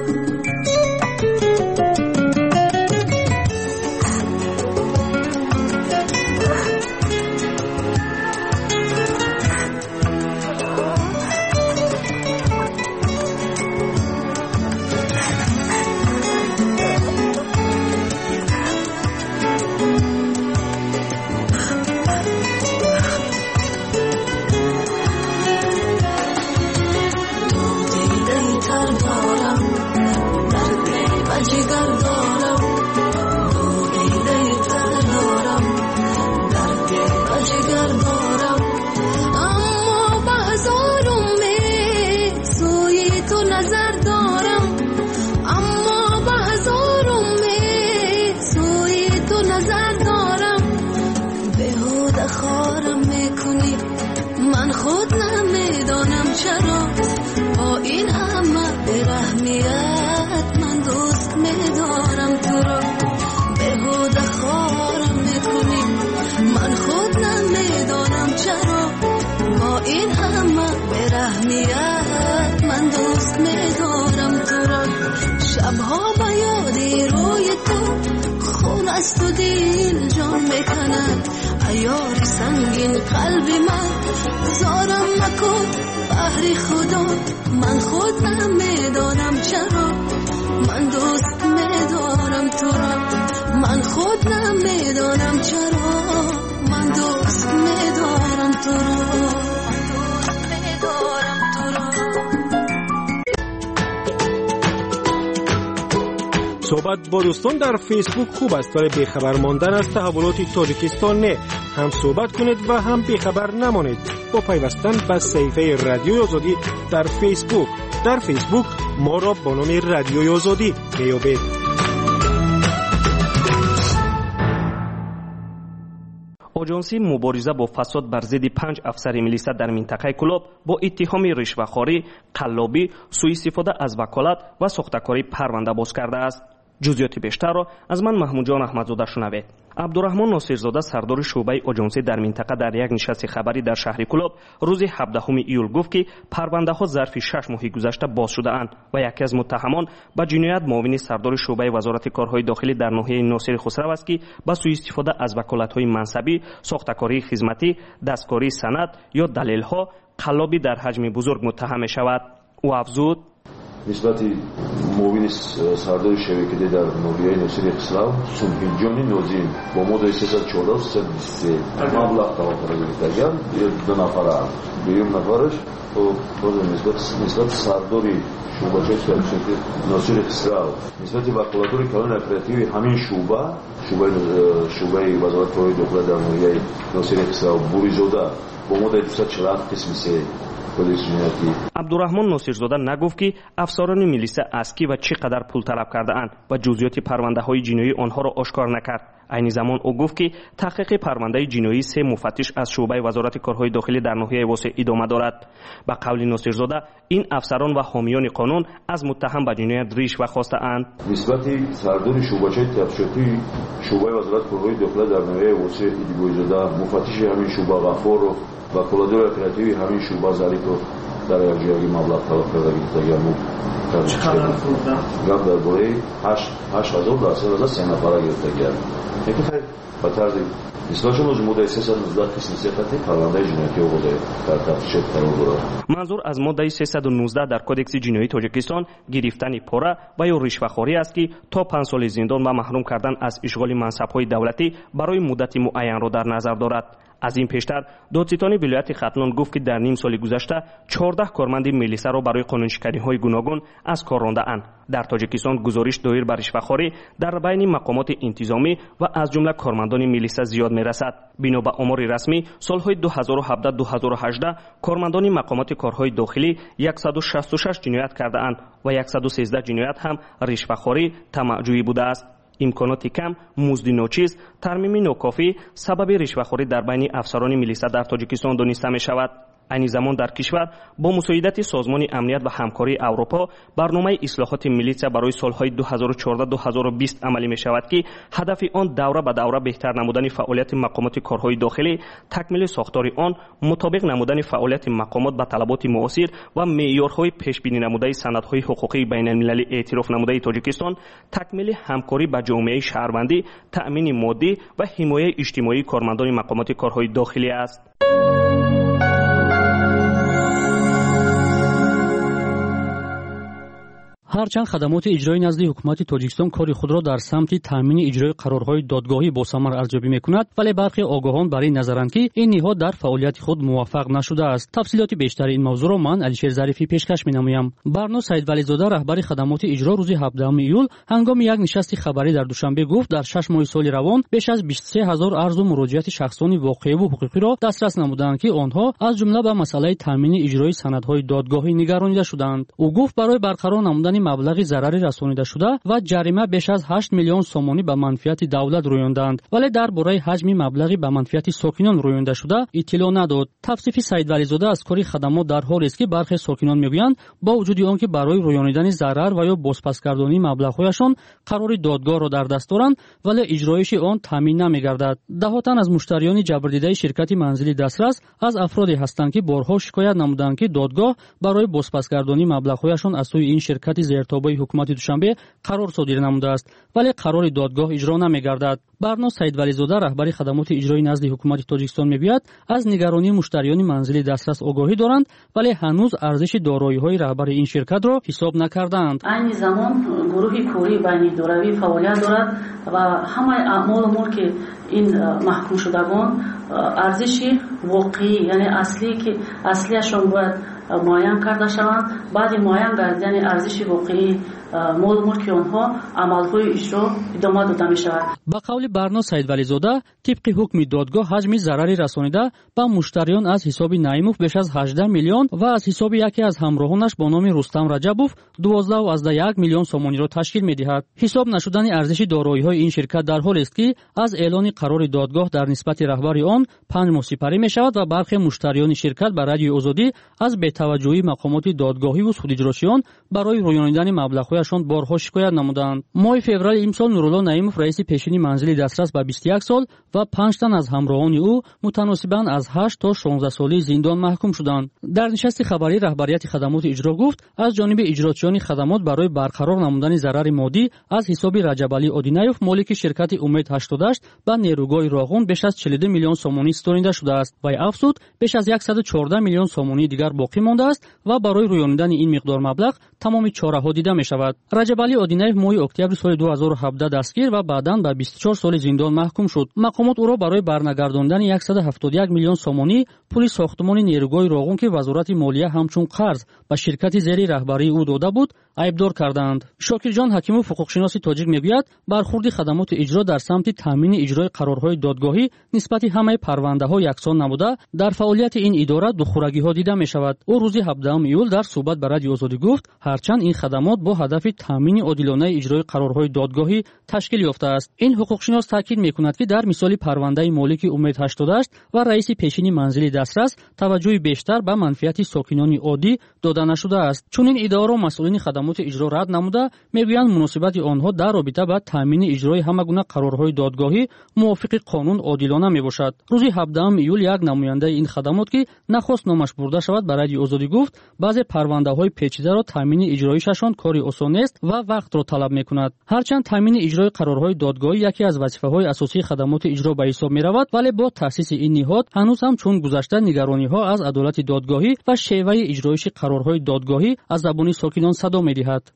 [SPEAKER 2] شبها به یاد روی تو خون است و دل جان میکند، عیار سنگین قلب من زارم مکن بحری خدا. من خود نمیدانم چرا من دوست میدارم تو را، من خود نمیدانم چرا من دوست میدارم تو را، من دوست میدارم تو را.
[SPEAKER 6] صحبت با دوستان در فیسبوک خوب است، ولی بیخبر ماندن از تحولات تاجیکستان نه. هم صحبت کنید و هم بیخبر نمانید با پیوستن به صفحه رادیوی آزادی در فیسبوک. در فیسبوک ما را با نام رادیوی آزادی بیابید.
[SPEAKER 8] آژانسی مبارزه با فساد بر ضد پنج افسر میلیسا در منطقه کلاب با اتهام رشوه‌خواری، قلابی، سوء استفاده از وکالت و ساختکاری پرونده باز کرده است. جزئیات بیشتر را از من محمود جان احمدزاده شنوید. عبدالرحمن ناصرزاده سردار شعبه آژانسی در منطقه در یک نشست خبری در شهر کلاب روز هفدهم ایول گفت که پرونده ها ظرف شش ماه گذشته باز شده اند و یکی از متهمان به جنایت معاون سردار شعبه وزارت کارهای داخلی در ناحیه ناصر خسرو است که به سوء استفاده از وکالت های منصبی، ساختکاری خدمتی، دستکاری سند یا دلیل ها، قلابی در حجم بزرگ متهم می شود. او افزود:
[SPEAKER 14] نسبت معاون سردار شبکه در ناحیه ناصر خسرو سنحیجانی نازیم با ماده سیصد و چهارده سیصد و بیست و سه مبلغ توافق گرفتگان دو نفر دوم نفرش باز نسبت نسبت سردار شعبه ناصر خسرو نسبت وکالت‌های کلان اپراتیوی همین شعبه شعبه شعبه وزارت کارهای داخلی در ناحیه ناصر خسرو بوریزاده با ماده دویست و چهل و هفت قسم سه
[SPEAKER 8] عبدالرحمن ناصرزاده نگفت که افسران میلیسا از کی و چقدر پول طلب کرده اند و جزئیات پرونده های جنایی آنها را آشکار نکرد. عین زمان او گفت که تحقیق پرونده جنایی سه مفتش از شعبه وزارت کارهای داخلی در ناحیه واسع ادامه دارد. به قول ناصرزاده این افسران و حامیان قانون از متهم به جنایت رشوه خواسته اند.
[SPEAKER 14] نسبت سردار شعبه تفتیشاتی شعبه وزارت کارهای داخلی در ناحیه واسع ادیبویزاده مفتش همین شعبه غفار و وکالت‌های اپراتیوی همین شعبه ظریف رو در یک جایی مبلغ طلب کرده گرفتگی‌ام چقدر فروخته؟ گپ درباره هشت هزار درصد از سه نفره گرفتگی‌ام. یکی خیلی به طرز اصلاحشون از ماده سیصد و نوزده قسم سه خطی پرونده جنایتی آغاز در تفتیش قرار دارد.
[SPEAKER 8] منظور از ماده سیصد و نوزده در کدکس جنایی تاجیکستان گرفتن پاره و یا رشوه‌خواری است که تا پنج سال زندان و محروم کردن از اشغال منصب‌های دولتی برای مدت معین را در نظر دارد. از این پیشتر دادستان ولایت ختلان گفت که در نیم سال گذشته چهارده کارمند میلیسا را برای قانونشکنی‌های گوناگون از کار رانده اند. در تاجیکستان گزارش دایر بر رشوه‌خواری در بین مقامات انتظامی و از جمله کارمندان میلیسا زیاد می‌رسد. بنا به آمار رسمی سال‌های دو هزار و هفده دو هزار و هجده کارمندان مقامات کارهای داخلی صد و شصت و شش جنایت کرده اند و صد و سیزده جنایت هم رشوه‌خواری طمع‌جویی بوده است. امکانات کم، مزد ناچیز، ترمیم ناکافی سبب رشوه‌خواری در بین افسران میلیسا در تاجیکستان دانسته می شود. این زمان در کشور با مساعدت سازمان امنیت و همکاری اروپا برنامه اصلاحات میلیسا برای سالهای دو هزار و چهارده دو هزار و بیست عملی می شود که هدف آن دوره به دوره بهتر نمودن فعالیت مقامات کارهای داخلی، تکمیل ساختار آن، مطابق نمودن فعالیت مقامات به طلبات معاصر و معیارهای پیش بینی نموده سندهای حقوقی بین المللی اعتراف نموده تاجیکستان، تکمیل همکاری با جامعه شهروندی، تأمین مادی و حمایت اجتماعی کارمندان مقامات کارهای داخلی است.
[SPEAKER 9] هرچند خدمات اجرایی نزد حکومت تاجیکستان کاری خود را در سمت تامین اجرای قرارهای دادگاهی با ثمر ارزیابی میکند، ولی برخی آگاهان برای نظرند که این نهاد در فعالیت خود موفق نشده است. تفصیلات بیشتر این موضوع را من علیشیر ظریفی پیشکش مینمایم. برنو سیدولی‌زاده رهبر خدمات اجرا روز هفدهم ایول هنگام یک نشست خبری در دوشنبه گفت در شش ماه سال روان بیش از بیست و سه هزار عرض و مراجعت شخصانی واقعی و حقوقی را دسترس نمودند که آنها از جمله به مسئله تامین اجرای سندهای دادگاهی نگرانیده شدند. او گفت برای برقرار نمودن مبلغ ضرری رسانیده شده و جریمه بیش از هشت میلیون سومانی به منفعت دولت رویاندند، ولی درباره حجم مبلغی به منفعت ساکنان رویانده شده اطلاع نداد. توصیف سیدولی‌زاده از کاری خدمات در حالی است که برخی ساکنان میگویند با وجود آنکه برای رویانیدن ضرر و یا بازپسگردانی مبلغ‌هایشان قرار دادگاه را در دست دارند، ولی اجرایش آن تامین نمی‌گردد. ده تن از مشتریان جبردیده شرکت منزلی دسترس از افرادی هستند که بارها شکایت نمودند که دادگاه برای بازپسگردانی مبلغ‌هایشان از سوی این شرکت زیرتابه حکومت دوشنبه قرار صادر نموده است، ولی قرار دادگاه اجرا نمی‌گردد. برنو سیدولی‌زاده رهبر خدمات اجرایی نزد حکومت تاجیکستان میگوید از نگرانی مشتریان منزلی دسترس آگاهی دارند، ولی هنوز ارزش دارایی‌های رهبر این شرکت را حساب نکردند.
[SPEAKER 11] این زمان گروهی کوری بین دوروی فعالیت دارد و همه اعمال امور که این محکوم شدگان ارزش واقعی یعنی اصلی که اصلیشون باید معین کرده شوند، بعد معین گردیدن ارزش واقعی مول ملک آنها عملهای اجرا ادامه داده می شود.
[SPEAKER 9] با قول برنا سیدولیزاده طبق حکم دادگاه حجم ضرری رسانیده به مشتریان از حساب نعیموف بیش از هجده میلیون و از حساب یکی از همراهانش با نام رستم رجبوف دوازده و یک میلیون سومانی را تشکیل می دهد. حساب نشدن ارزش دارایی‌های این شرکت در حالی است که از اعلان قرار دادگاه در نسبت رهبر آن پنج ماه سپری می شود و برخی مشتریان شرکت به رادیوی آزادی از بی‌توجهی مقامات دادگاهی و سوداجراسیون برای رویانیدن مبلغ‌هایشان بارها شکایت نمودند. ماه فوریه امسال نورالله نعیموف رئیس پیشین منزل دسترس به بیست و یک سال و پنج تن از همراهان او متناسباً از هشت تا شانزده سالی زندان محکوم شدند. در نشست خبری رهبریت خدمات اجرا گفت از جانب اجراتچیان خدمات برای برقرار نمودن ضرر مادی از حساب رجبعلی آدینایوف مالک شرکت امید هشتاد و هشت به نیروگاه راغون بیش از چهل و دو میلیون سومانی ستانیده شده است و افزود بیش از صد و چهارده میلیون سومانی دیگر باقی مانده است و برای رویانیدن این مقدار مبلغ تمام چاره‌ها دیده می شود. رجبعلی آدینایوف ماه اکتبر سال دو هزار و هفده دستگیر و بعداً به بیست و چهار سال زندان محکوم شد. مقامات او را برای برنگرداندن صد و هفتاد و یک میلیون سومانی پول ساختمان نیروگاه راغون که وزارت مالیه همچون قرض به شرکت زیر رهبری او داده بود عیبدار کردند. شاکرجان حکیموف حقوقشناس تاجیک میگوید برخورد خدمات اجرا در سمت تامین اجرای قرارهای دادگاهی نسبت همه پرونده‌ها یکسان نبوده در فعالیت این اداره دخورگی‌ها دیده می‌شود. او روز هفدهم ایول در صحبت با رادیو آزادی گفت هرچند این خدمات با هدف تامین عادلانه اجرای قرارهای دادگاهی تشکیل یافته است. این حقوقشناس تاکید می‌کند که در مثال پرونده مالک امید هشتاد و هشت و رئیس پیشین منزل دسترس توجه بیشتر به منفعت ساکنان عادی داده نشده است. چون این اداره و مسئولین خدمات اجرا رد نموده میگویند مناسبت آنها در رابطه با تامین اجرای همگونه قرارهای دادگاهی موافق قانون عادلانه میباشد. روز هفدهم ایول یک نماینده این خدمات که نخواست نامش برده شود برای آزادی گفت بعضی پرونده‌های پیچیده را تامین اجرایشان کاری آسان است و وقت را طلب میکند. هرچند تامین اجرای قرارهای دادگاهی یکی از وظیفه‌های اساسی خدمات اجرا به حساب میرود ولی با تأسیس این نهاد هنوز هم چون گذشته نگرانی‌ها از عدالت دادگاهی و شیوه اجرایش قرارهای دادگاهی از زبان ساکنان صدا می‌دهد.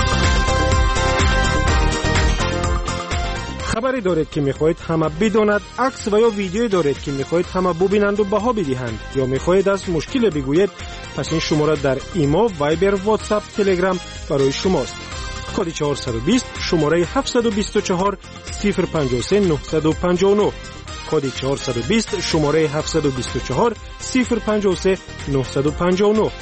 [SPEAKER 6] خبری دارید که میخواهید همه بداند، عکس و یا ویدیویی دارید که میخواهید همه ببینند و بها بدهند یا میخواهید از مشکل بگویید، پس این شماره در ایما، وایبر، واتساپ، تلگرام برای شماست. کد چهارصد و بیست شماره هفتصد و بیست و چهار صفر پنجاه و سه نهصد و پنجاه و نه. کد چهارصد و بیست شماره هفتصد و بیست و چهار صفر پنجاه و سه نهصد و پنجاه و نه.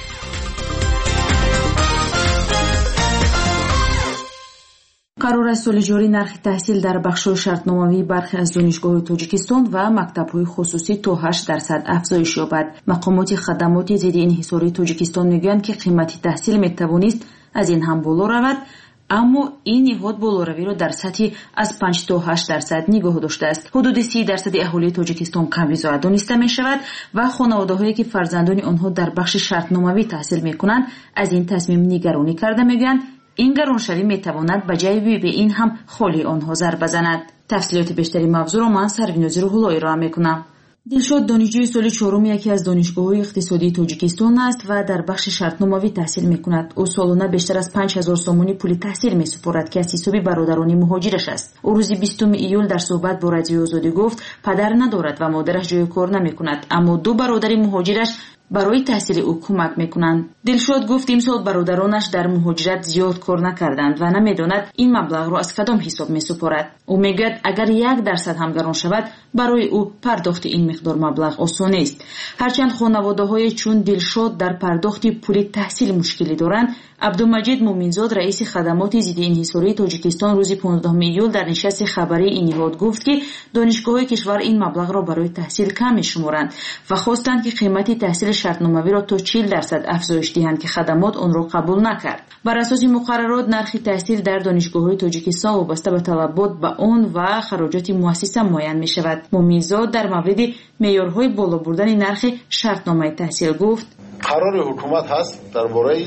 [SPEAKER 7] قرار است سال جاری نرخ تحصیل در بخش‌های شرطنامه‌ای برخی از دانشگاه‌های تاجیکستان و مکتب‌های خصوصی تا هشت درصد افزایش یابد. مقامات خدمات ضد انحصاری تاجیکستان می‌گویند که قیمت تحصیل می‌توانست از این هم بالا رود، اما این نهاد بالاروی را در سطح از پنج تا هشت درصد نگاه داشته است. حدود سی درصد اهالی تاجیکستان کم‌وضاعت دانسته می‌شود و خانواده‌هایی که فرزندان آنها در بخش شرطنامه‌ای تحصیل می‌کنند از این تصمیم نگرانی کرده می‌گویند این گرانشوی میتواند به جای به این هم خالی آنها ضربه بزند. تفصیلات بیشتری موضوع را من سروینازی روح‌اللهی را میکنم. دلشاد دانشجوی سال چهارم یکی از دانشگاه‌های اقتصادی تاجیکستان است و در بخش شرطنامه‌ای تحصیل میکند. او سالانه بیشتر از پنج هزار سومانی پول تحصیل میسپارد که از حساب برادران مهاجرش است. او روز بیستم ایول در صحبت با رادیو آزادی گفت پدر ندارد و مادرش جای کار نمیکند، اما دو برادر مهاجرش برای تحصیل او کمک میکنند. دلشاد گفت امسال برادرانش در مهاجرت زیاد کار نکردند و نمیداند این مبلغ را از کدام حساب میسپارد. او میگوید اگر یک درصد هم گران شود برای او پرداخت این مقدار مبلغ آسان است. هرچند خانواده‌های چون دلشاد در پرداخت پول تحصیل مشکلی دارند، عبدالمجید مومنزاد رئیس خدمات ضد انحصاری تاجیکستان روز پانزدهم ایول در نشست خبری این نهاد گفت که دانشگاه‌های کشور این مبلغ را برای تحصیل کم می‌شمارند و خواستند که قیمت تحصیل شرطنامه‌ای را تا چهل درصد افزایش دهند که خدمات آن را قبول نکرد. بر اساس مقررات نرخ تحصیل در دانشگاه‌های تاجیکستان وابسته به طلبات به آن و خراجات مؤسسه معین می‌شود. مومنزاد در مورد معیارهای بالا بردن نرخ شرطنامه تحصیل گفت
[SPEAKER 12] قرار حکومت هست درباره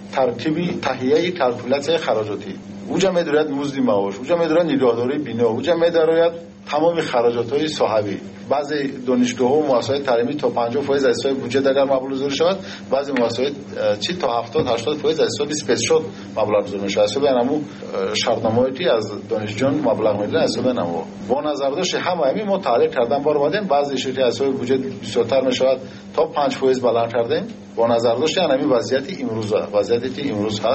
[SPEAKER 12] ترتیب تهیه کالکولاسی خراجاتی. اوجا می‌دارد مزد معاش، اوجا می‌دارد نگهداری بنا، اوجا می‌دارد تمام خراجات‌های صاحبی. بعضی دانشگاه‌ها و مؤسسات تعلیمی تا پنجاه درصد از حساب بودجه اگر مبلغ گذاری شود، بعضی مؤسسات چی تا هفتاد هشتاد درصد از حساب اسپسیال مبلغ گذاری می‌شود. حساب نمو شرطنامه‌ای از دانشجویان مبلغ می‌دن حساب نمو. با نظر داشت همه همین ما تعریف کردن بار بعدن بعضی شرکت از حساب بودجه بسیارتر می‌شود تا پنج درصد بلند کردیم. با نظر داشت همین وضعیت امروز وضعیتی امروز هست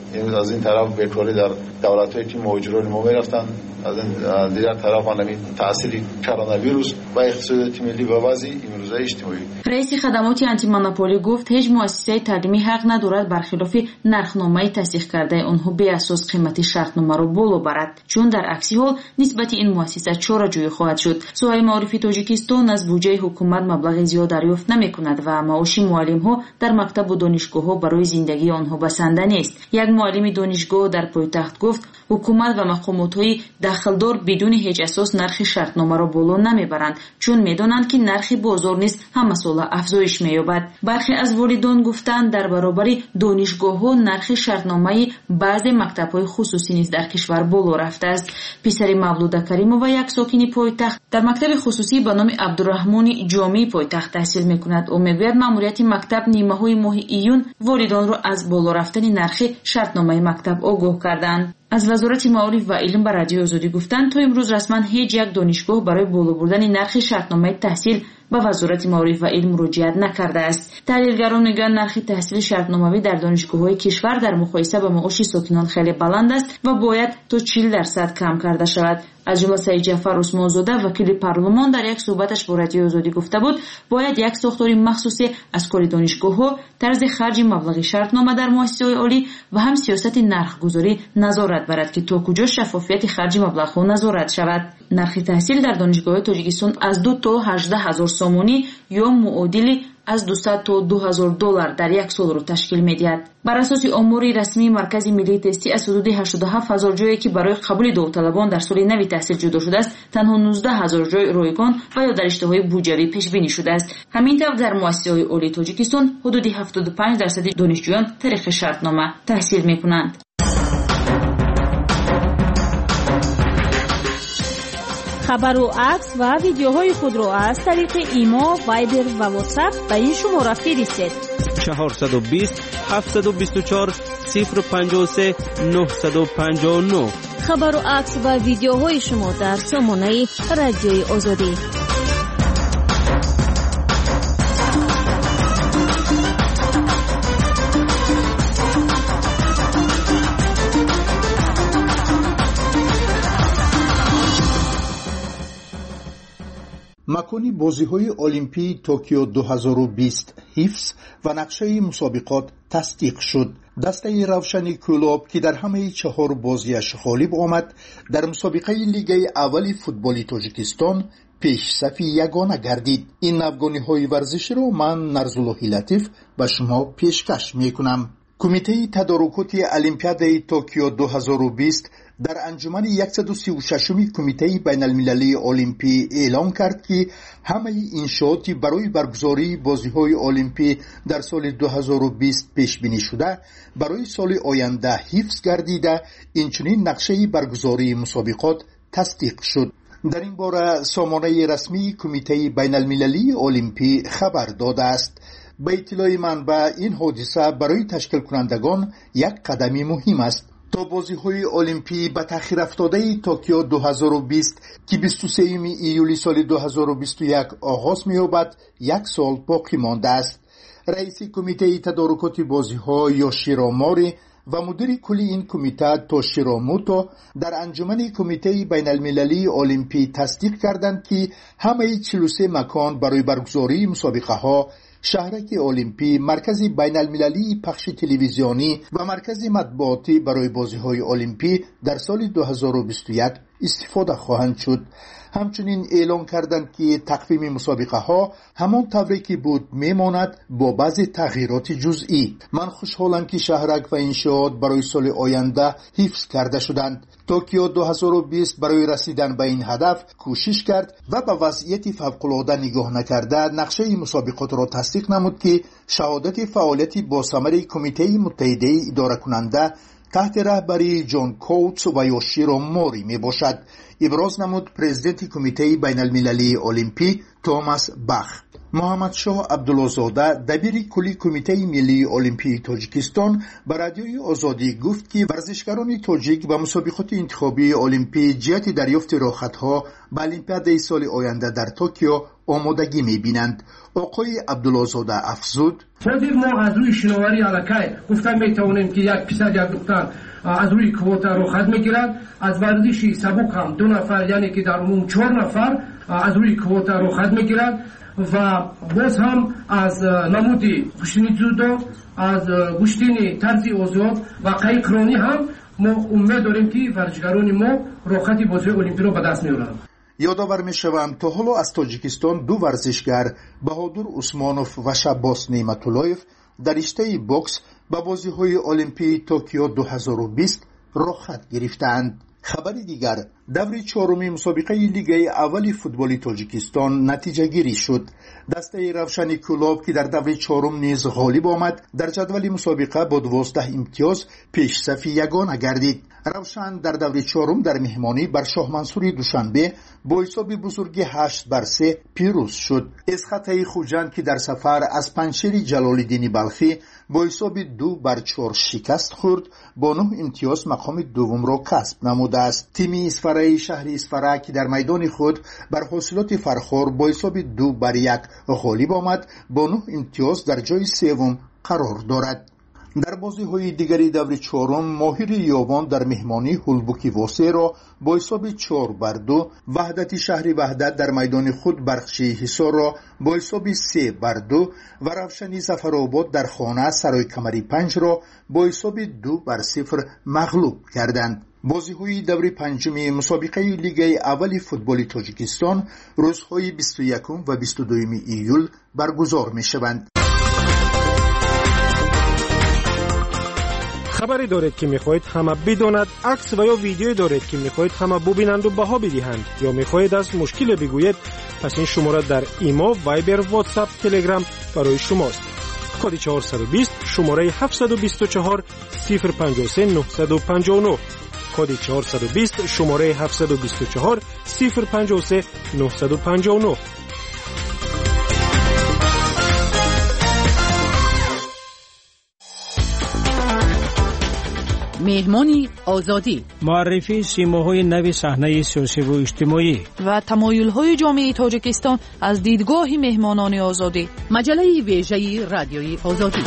[SPEAKER 12] امروز از این طرف بیکاری در دولت‌های تیم مهاجران ما میرفتن، از این دیگر طرف همین تاثیر کرونا ویروس و اقتصاد ملی و وضع امروزه اجتماعی.
[SPEAKER 7] رئیس خدمات آنتی مونوپولی گفت هیچ مؤسسه تعلیمی حق ندارد برخلاف نرخنامه تصدیق کرده آنها به اساس قیمت شرطنامه را بالا برد، چون در عکس حال نسبت این مؤسسه چاره‌جویی خواهد شد. سوهای معارفی تاجیکستان از بودجه حکومت مبلغ زیاد دریافت نمی‌کند و معاش معلم‌ها در مکتب و دانشگاه‌ها برای زندگی آنها بسنده نیست. یک معلم دانشگاه در پایتخت گفت حکومت و مقامات‌های دخلدار بدون هیچ اساس نرخ شرطنامه را بالا نمیبرند، چون میدانند که نرخ بازار نیز همه ساله افزایش می‌یابد. برخی از والدان گفتند در برابر دانشگاه‌ها نرخ شرطنامه بعضی مکتب‌های خصوصی نیز در کشور بالا رفته است. پسر مولوده کریمова یک ساکن پایتخت در مکتب خصوصی به نام عبدالرحمن جامی پایتخت تحصیل می‌کند. او میگوید ماموریت مکتب نیمه‌های ماه ایون والدان را از بالا رفتن نرخ شرطنامه مکتب آگاه کردند. از وزارت معارف و علم به رادیو آزادی گفتند تا امروز رسما هیچ یک دانشگاه برای بالا بردن نرخ شرطنامه تحصیل به وزارت معارف و علم مراجعت نکرده است. تحلیلگران میگویند نرخ تحصیل شرطنامه‌ای در دانشگاه‌های کشور در مقایسه با معاش ساکنان خیلی بلند است و باید تا چهل درصد کم کرده شود. از جمله سعید جعفر عثمانزاده وکیل پارلمان در یک صحبتش با رادیو آزادی گفته بود باید یک ساختار مخصوصی از کار دانشگاه‌ها، طرز خرج مبلغ شرطنامه در مؤسسه‌های عالی و هم سیاست نرخ‌گذاری نظارت برد که تا کجا شفافیت خرج مبلغ‌ها نظارت شود. نرخ تحصیل در دانشگاه‌های تاجیکستان از دو تا هجده هزار سومونی یا معادل از دویست تا دو هزار دلار در یک سال را تشکیل می‌دهد. بر اساس آمار رسمی مرکز ملی تستی از حدود هشتاد و هفت هزار جایی که برای قبول داوطلبان در سال نو تحصیل جدا شده است، تنها نوزده هزار جای رایگان و یا در رشته‌های بودجوی پیش بینی شده است. همین طور در مؤسسه‌های عالی تاجیکستان حدود هفتاد و پنج درصد دانشجویان طریق شرطنامه تحصیل می‌کنند.
[SPEAKER 18] خبر و عکس و ویدیوهای خود را از طریق ایما، وایبر و واتساپ به این شماره فرستید.
[SPEAKER 21] چهارصد و بیست هفتصد و بیست و چهار صفر پنجاه و سه نهصد و پنجاه و نه.
[SPEAKER 18] خبر و عکس و ویدیوهای شما در سامانه رادیوی آزادی.
[SPEAKER 3] مکانی بازی‌های المپی توکیو دو هزار و بیست حفظ و نقشه مسابقات تصدیق شد. دسته روشن کلوب که در همه چهار بازیش غالب آمد در مسابقه لیگ اول فوتبال تاجیکستان پیش صف یگانه گردید. این افغانی‌های ورزشی را من نرزالله لطیف به شما پیشکش می‌کنم. کمیته تدارکات المپیاد توکیو دو هزار و بیست در انجمن صد و سی و شش کمیته بین المللی المپی اعلام کرد که همه انشاءاتی برای برگزاری بازی‌های المپی در سال دو هزار و بیست پیش بینی شده برای سال آینده حفظ گردیده، اینچنین نقشه برگزاری مسابقات تصدیق شد. در این باره سامانه رسمی کمیته بین المللی المپی خبر داده است. به اطلاع منبع این حادثه برای تشکیل کنندگان یک قدم مهم است تا بازی‌های المپی به تأخیر افتاده توکیو دو هزار و بیست که بیست و سوم ایولی سال دو هزار و بیست و یک آغاز می‌یابد یک سال باقی مانده است. رئیس کمیته تدارکات بازی‌ها یوشیرو موری و مدیر کلی این کمیته توشیرو موتو در انجمن کمیته بین المللی المپی تصدیق کردند که همه چهل و سه مکان برای برگزاری مسابقه‌ها، شهرک المپی، مرکز بین المللی پخش تلویزیونی و مرکز مطبوعاتی برای بازی‌های المپی در سال دو هزار و بیست و یک استفاده خواهند شد. همچنین اعلام کردند که تقویم مسابقه ها همان طوری که بود میماند با بعضی تغییرات جزئی. من خوشحالم که شهرک و انشاءات برای سال آینده حفظ کرده شدند. توکیو دو هزار و بیست برای رسیدن به این هدف کوشش کرد و به وضعیت فوق‌العاده نگاه نکرده نقشه مسابقات را تصدیق نمود که شهادت فعالیت با ثمر کمیته متحده اداره کننده تحت رهبری جان کوتس و یوشیرو موری می باشد. ابراز نمود پرزیدنت کمیته بین المللی المپی توماس باخ. محمد شاه عبدالله‌زاده دبیر کلی کمیته ملی المپی تاجیکستان به رادیوی آزادی گفت که ورزشکاران تاجیک به مسابقات انتخابی المپی جهت دریافت راحت‌ها به المپیاد سال آینده در توکیو آمادگی می‌بینند. آقای عبدالله‌زاده افزود:
[SPEAKER 13] خودی ما از روی شناوری علاقه گفتن میتوانیم که یک پسر یک دختر از روی کوتا رو خد میگیرد. از ورزشی سبک هم دو نفر یعنی که در عموم چهار نفر از روی کوتا رو خد میگیرد و باز هم از نمودی گشتینی جودو، از گشتینی طرزی آزاد و قایقرانی هم ما امید داریم که ورزشکاران ما رخصتی بازی المپیک رو به دست میارند.
[SPEAKER 3] یادآور میشوم تا حالا از تاجیکستان دو ورزشگر بهادر عثمانوف و شباس نعمت‌اللهیف در رشته بوکس به بازی‌های المپیک توکیو دو هزار و بیست رخصت گرفتند. خبر دیگر، دور چهارم مسابقه لیگ اول فوتبال تاجیکستان نتیجه گیری شد. دسته روشن کلوب که در دور چهارم نیز غالب آمد در جدول مسابقه با دوازده امتیاز پیش صف یگانه گردید. روشن در دور چهارم در مهمانی بر شاه منصور دوشنبه با حساب بزرگی هشت بر سه پیروز شد. اسخطه خوجند که در سفر از پنجشیر جلال‌الدین بلخی با حساب دو بر چهار شکست خورد، با نه امتیاز مقام دوم را کسب نموده است. تیم اسفره شهر اسفره که در میدان خود بر حاصلات فرخار با حساب دو بر یک غالب آمد، با نه امتیاز در جای سوم قرار دارد. در بازی‌های دیگری دور چهارم ماهر یابان در مهمانی هولبوکی واسه را با حساب چهار بر دو، وحدت شهر وحدت در میدان خود برخشی حصار را با حساب سه بر دو و روشنی ظفرآباد در خانه سرای کمری پنج را با حساب دو بر صفر مغلوب کردند. بازی‌های دور پنجم مسابقه لیگ اول فوتبال تاجیکستان روزهای بیست و یکم و بیست و دوم ایول برگزار می‌شوند.
[SPEAKER 6] خبری دارید که میخواهید همه بداند، عکس و یا ویدیویی دارید که میخواهید همه ببینند و بها بدهند، یا میخواهید از مشکل بگویید، پس این شماره در ایما، وایبر، واتساپ، تلگرام برای شماست. کد چهارصد و بیست شماره هفتصد و بیست و چهار صفر پنجاه و سه نهصد و پنجاه و نه. کد چهارصد و بیست شماره هفتصد و بیست و چهار صفر پنجاه و سه نهصد و پنجاه و نه.
[SPEAKER 16] مهمانی آزادی،
[SPEAKER 17] معرفی سیماهای نوی صحنه سیاسی و اجتماعی
[SPEAKER 20] و تمایل‌های جامعه تاجیکستان از دیدگاه مهمانان آزادی.
[SPEAKER 16] مجله ویژه رادیوی آزادی.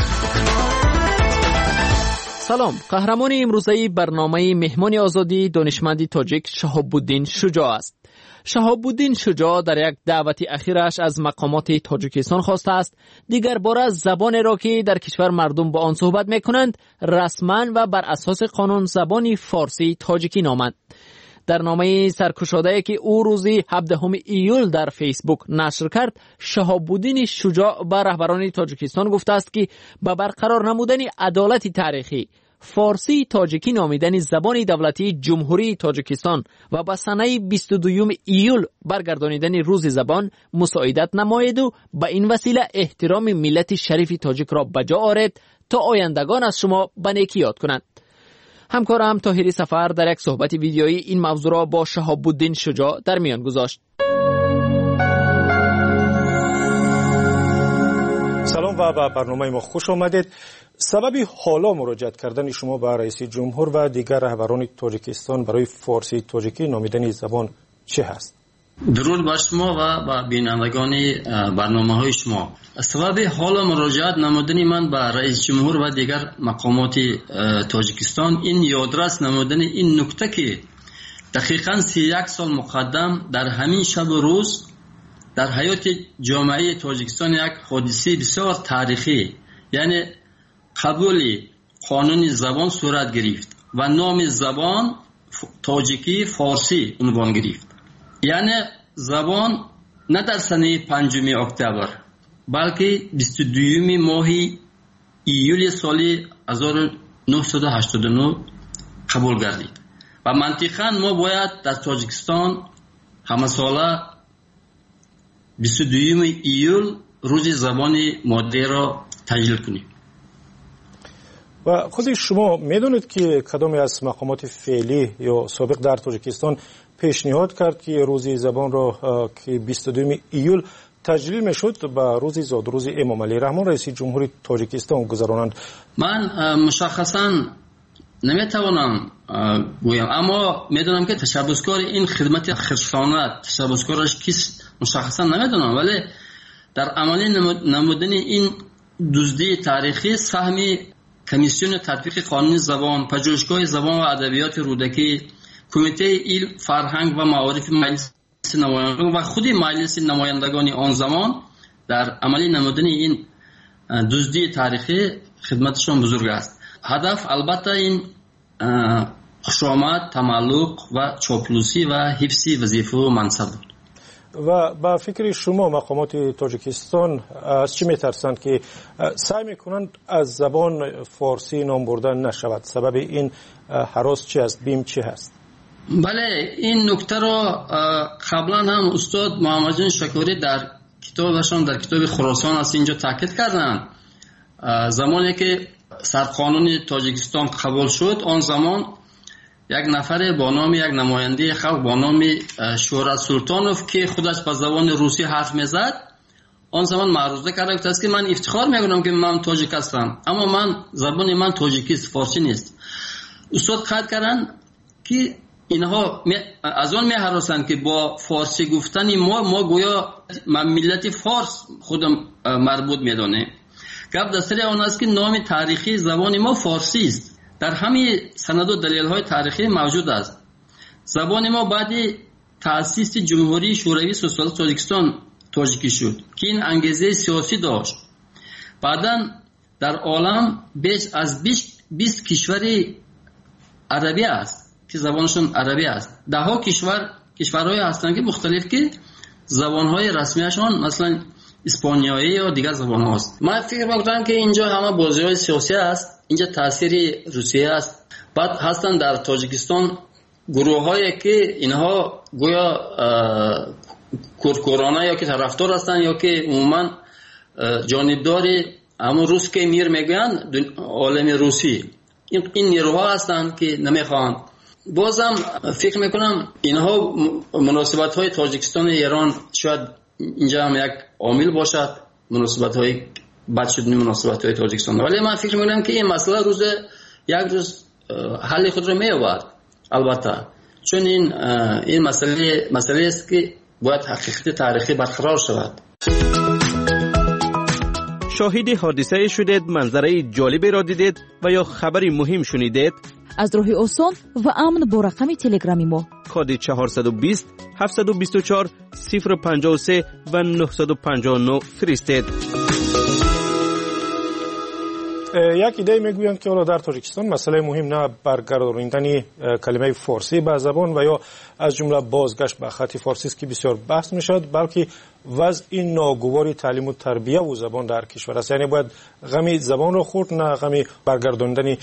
[SPEAKER 1] سلام، قهرمان امروزه برنامه مهمان آزادی دانشمند تاجیک شهاب الدین شجاع است. شهاب الدین شجاع در یک دعوت اخیرش از مقامات تاجیکستان خواسته است دیگر باره زبان را که در کشور مردم با آن صحبت میکنند رسما و بر اساس قانون زبانی فارسی تاجیکی نامند. در نامه سرگشاده‌ای که او روزی هفدهم ایول در فیسبوک نشر کرد، شهاب الدین شجاع به رهبران تاجیکستان گفته است که به برقرار نمودن عدالت تاریخی فارسی تاجیکی نامیدن زبان دولتی جمهوری تاجیکستان و به سنه بیست و دوم ایول برگردانیدن روز زبان مساعدت نماید و به این وسیله احترام ملت شریف تاجیک را بجا آورد تا آیندگان از شما به نیکی یاد کنند. همکارم طاهری سفر در یک صحبت ویدیویی این موضوع را با شهاب الدین شجاع در میان گذاشت.
[SPEAKER 6] سلام و به برنامه ما خوش آمدید. سبب حالا مراجعت کردن شما به رئیس جمهور و دیگر رهبران تاجیکستان برای فارسی تاجیکی نامیدن زبان چه هست؟
[SPEAKER 24] درود بر شما و به بینندگان برنامه های شما. سبب حالا مراجعت نمودن من به رئیس جمهور و دیگر مقامات تاجیکستان این یادرس نمودن این نکته که دقیقاً سی و یک سال مقدم در همین شب و روز در حیات جامعه تاجیکستان یک حادثه بسیار تاریخی یعنی قبول قانون زبان صورت گرفت و نام زبان تاجیکی فارسی عنوان گرفت. یعنی زبان نه در سنه پنجم اکتبر بلکه بیست و دوم ماه ایول سال هزار و نهصد و هشتاد و نه قبول گردید و منطقاً ما باید در تاجیکستان همه ساله بیست و دوم ایول روز زبان مادری را تجلیل کنیم.
[SPEAKER 6] و خود شما میدونید که کدام از مقامات فعلی یا سابق در تاجیکستان پیشنهاد کرد که روز زبان را که بیست و دوم ایول تجلیل میشد به روز زاد روز امام علی رحمان رئیس جمهوری تاجیکستان گذرانند؟
[SPEAKER 24] من مشخصا نمیتوانم گویم، اما میدونم که تشبسکار این خدمت خرسانت تشبسکارش کیست مشخصا نمیدونم، ولی در عملی نمودن این دزدی تاریخی سهمی کمیسیون تطبیق قانون زبان، پژوهشگاه زبان و ادبیات رودکی، کمیته علم فرهنگ و معارف مجلس نمایندگان و خود مجلس نمایندگان آن زمان در عملی نمودن این دزدی تاریخی خدمتشان بزرگ است. هدف البته این خوشامد، تملق و چاپلوسی و حفظ وظیفه و منصب بود.
[SPEAKER 6] و با فکر شما مقامات تاجیکستان از چی میترسند که سعی میکنند از زبان فارسی نام بردن نشود؟ سبب این هراس چی است؟ بیم چی هست؟
[SPEAKER 24] بله، این نکته را قبلا هم استاد محمد جان شکوری در کتابشان در کتاب خراسان است اینجا تاکید کردند. زمانی که سرقانون تاجیکستان قبول شد، آن زمان یک نفر با نام یک نماینده خلق با نام شهرت سلطانوف که خودش با زبان روسی حرف میزد، آن زمان معروضه کرده بود که من افتخار میکنم که من تاجیک هستم، اما من زبان من تاجیکی است، فارسی نیست. استاد قید کردن که اینها از آن میهراسند که با فارسی گفتن ما ما گویا ملت فارس خودم مربوط میدانه. گپ در سر آن است که نام تاریخی زبان ما فارسی است. در همه سند و دلیل های تاریخی موجود است. زبان ما بعد تأسیس جمهوری شوروی سوسیالیست تاجیکستان تاجیکی شد که این انگیزه سیاسی داشت. بعداً در عالم بیش از بیست کشور عربی است که زبانشون عربی است. ده ها کشور کشورهای هستند که مختلف که زبانهای رسمیشان مثلا اسپانیایی یا دیگر زبان هاست. من فکر میکنم که اینجا همه بازی‌های سیاسی است، اینجا تاثیر روسیه است. بعد هستن در تاجیکستان گروه‌هایی که اینها گویا کورکورانه یا که طرفدار هستن یا که عموما جانبدار همون روس که میر میگن عالم روسی، این این نیروها هستند که نمیخوان. بازم فکر میکنم اینها مناسبت‌های تاجیکستان و ایران شاید اینجا هم یک عامل باشد، مناسبت‌های بد شدن مناسبت‌های تاجیکستان، ولی من فکر میکنم که این مسئله روز یک روز حل خود را می‌یابد. البته چون این این مسئله مسئله است که باید حقیقت تاریخی برقرار شود.
[SPEAKER 21] شاهد حادثه شدید، منظره جالبی را دیدید و یا خبری مهم شنیدید؟
[SPEAKER 4] از راه آسان و امن با رقم تلگرامی ما
[SPEAKER 21] کد چهارصد و بیست هفتصد و بیست و چهار صفر پنجاه و سه و نهصد و پنجاه و نه فرستید.
[SPEAKER 6] یک ایده میگویند که حالا در تاجیکستان مسئله مهم نه برگرداندن کلمه فارسی به زبان و یا از جمله بازگشت به خط فارسی است که بسیار بحث میشد، بلکه وضع این ناگواری تعلیم و تربیت و زبان در کشور است. یعنی باید غمی زبان رو خورد، نه غمی برگرداندن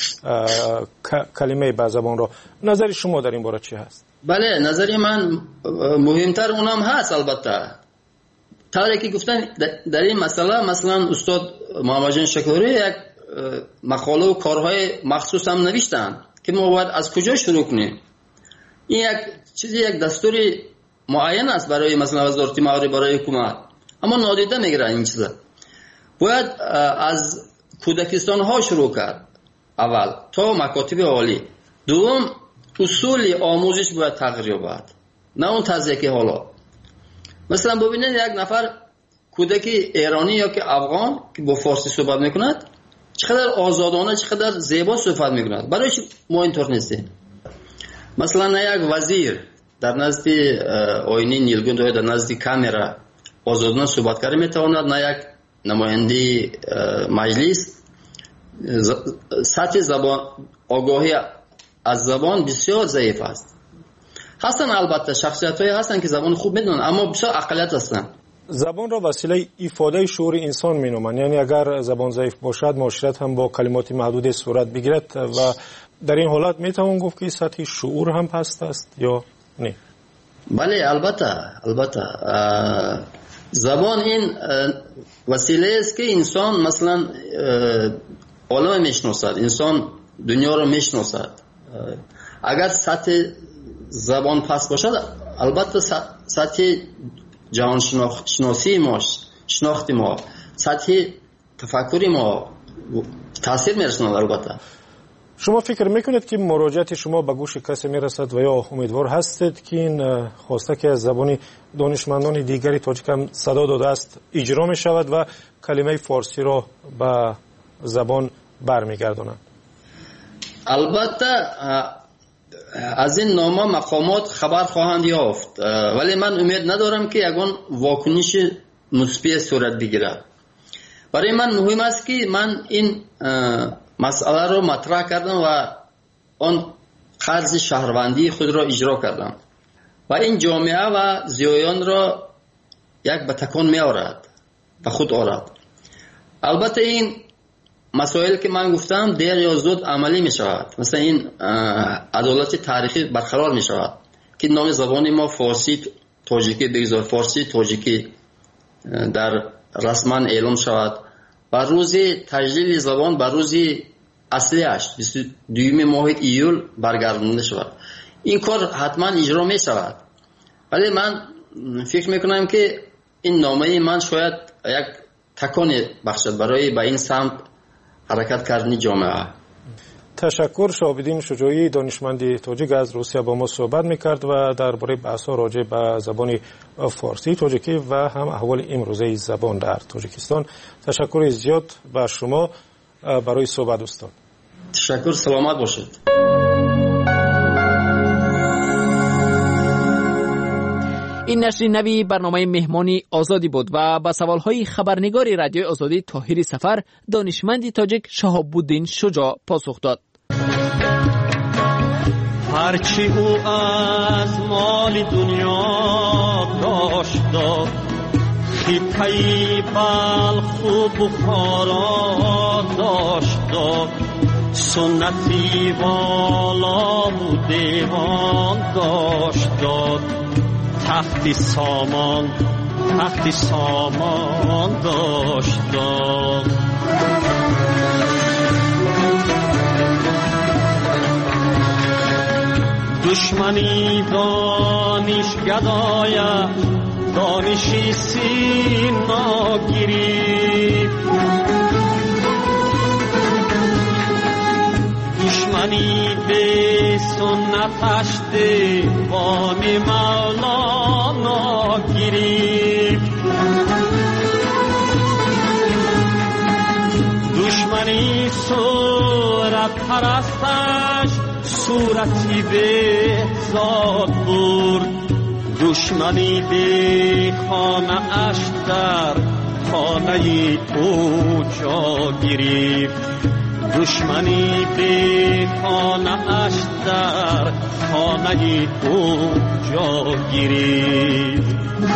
[SPEAKER 6] کلمه به زبان رو. نظر شما در این باره چی هست؟
[SPEAKER 24] بله، نظر من مهمتر اونم هست. البته طوری که گفتن در این مسئله مثلا استاد محمد جان شکوری یک مقاله و کارهای مخصوص هم نوشتن که ما باید از کجا شروع کنیم. این یک چیزی یک دستوری معین است برای مثلا وزارت معارف برای حکومت، اما نادیده میگیرن این چیزا. باید از کودکستان ها شروع کرد اول تا مکاتب عالی. دوم اصول آموزش باید تغییر یابد، نه اون طرزی که حالا مثلا ببینید یک نفر کودک ایرانی یا که افغان که با فارسی صحبت میکند چقدر آزادانه چقدر زیبا صحبت میکند، برای چی ما اینطور نیستیم؟ مثلا یک وزیر در نزد آینه نیلگون در نزد کامرا آزادانه صحبت کرده میتواند، نه یک نماینده مجلس. سطح زبان آگاهی از زبان بسیار ضعیف است. هستن البته شخصیت های هستن که زبان خوب میدونن، اما بسیار اقلیت هستن.
[SPEAKER 6] زبان را وسیله ایفاده شعور انسان مینامند، یعنی اگر زبان ضعیف باشد معاشرت هم با کلمات محدود صورت بگیرد و در این حالت میتوان گفت که سطح شعور هم پست است یا نه؟
[SPEAKER 24] بله البته البته زبان این وسیله است که انسان مثلا عالم میشناسد، انسان دنیا را میشناسد. اگر سطح زبان پست باشد البته سطح جهان شناسی ما، شناخت ما، سطح تفکری ما تاثیر میرساند. البته
[SPEAKER 6] شما فکر میکنید که مراجعت شما به گوش کسی میرسد و یا امیدوار هستید که این خواسته که از زبان دانشمندان دیگری تاجیک هم صدا داده است اجرا می شود و کلمه فارسی را به زبان برمیگردانند؟
[SPEAKER 24] البته از این نامه مقامات خبر خواهند یافت، ولی من امید ندارم که یگان واکنش مثبت صورت بگیرد. برای من مهم است که من این مسئله رو مطرح کردم و آن قرض شهروندی خود را اجرا کردم و این جامعه و زیایان را یک به تکان می آورد، به خود آورد. البته این مسائل که من گفتم دیر یا زود عملی می شود. مثلا این عدالت تاریخی برقرار می شود که نام زبان ما فارسی تاجیکی بگذار، فارسی تاجیکی در رسما اعلام شود و روز تجلیل زبان به روز اصلیش بیست و دوم ماه ایول برگردانده شود. این کار حتما اجرا می شود، ولی من فکر می کنم که این نامه من شاید یک تکان بخشد برای به این سمت حرکت کردن جامعه.
[SPEAKER 6] تشکر. شهاب‌الدین شجاعی دانشمند تاجیک از روسیه با ما صحبت میکرد و درباره بحث‌ها راجع به زبان فارسی تاجیکی و هم احوال امروزه زبان در تاجیکستان. تشکر زیاد بر شما برای صحبت استاد.
[SPEAKER 24] تشکر. سلامت باشید.
[SPEAKER 1] این نشر نوی برنامه مهمانی آزادی بود و با سوالهای خبرنگاری رادیوی آزادی طاهر سفر دانشمند تاجیک شهاب‌الدین شجاع پاسخ داد.
[SPEAKER 5] هرچی او از مال دنیا داشت داد، خطه بلخ و بخارا داشت داد، سنتی والا و دیوان داشت داد، تختی سامان تختی سامان داشت داد. دشمنی دانش گدایه دانشی سینا گریفت، دشمنی به سنتش دیوان مولانا گریفت، دشمنی صورت پرستش صورتی به ذات برد، دشمنی به خانه اش در خانه او جا گریفت، دشمنی به خانه اش در خانه او جا گریفت.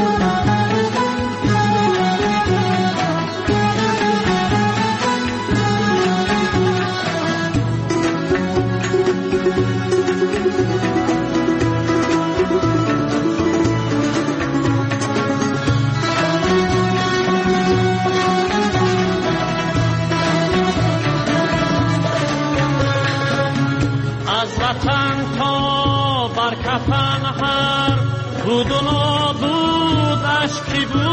[SPEAKER 5] بود و نابودش کی بود،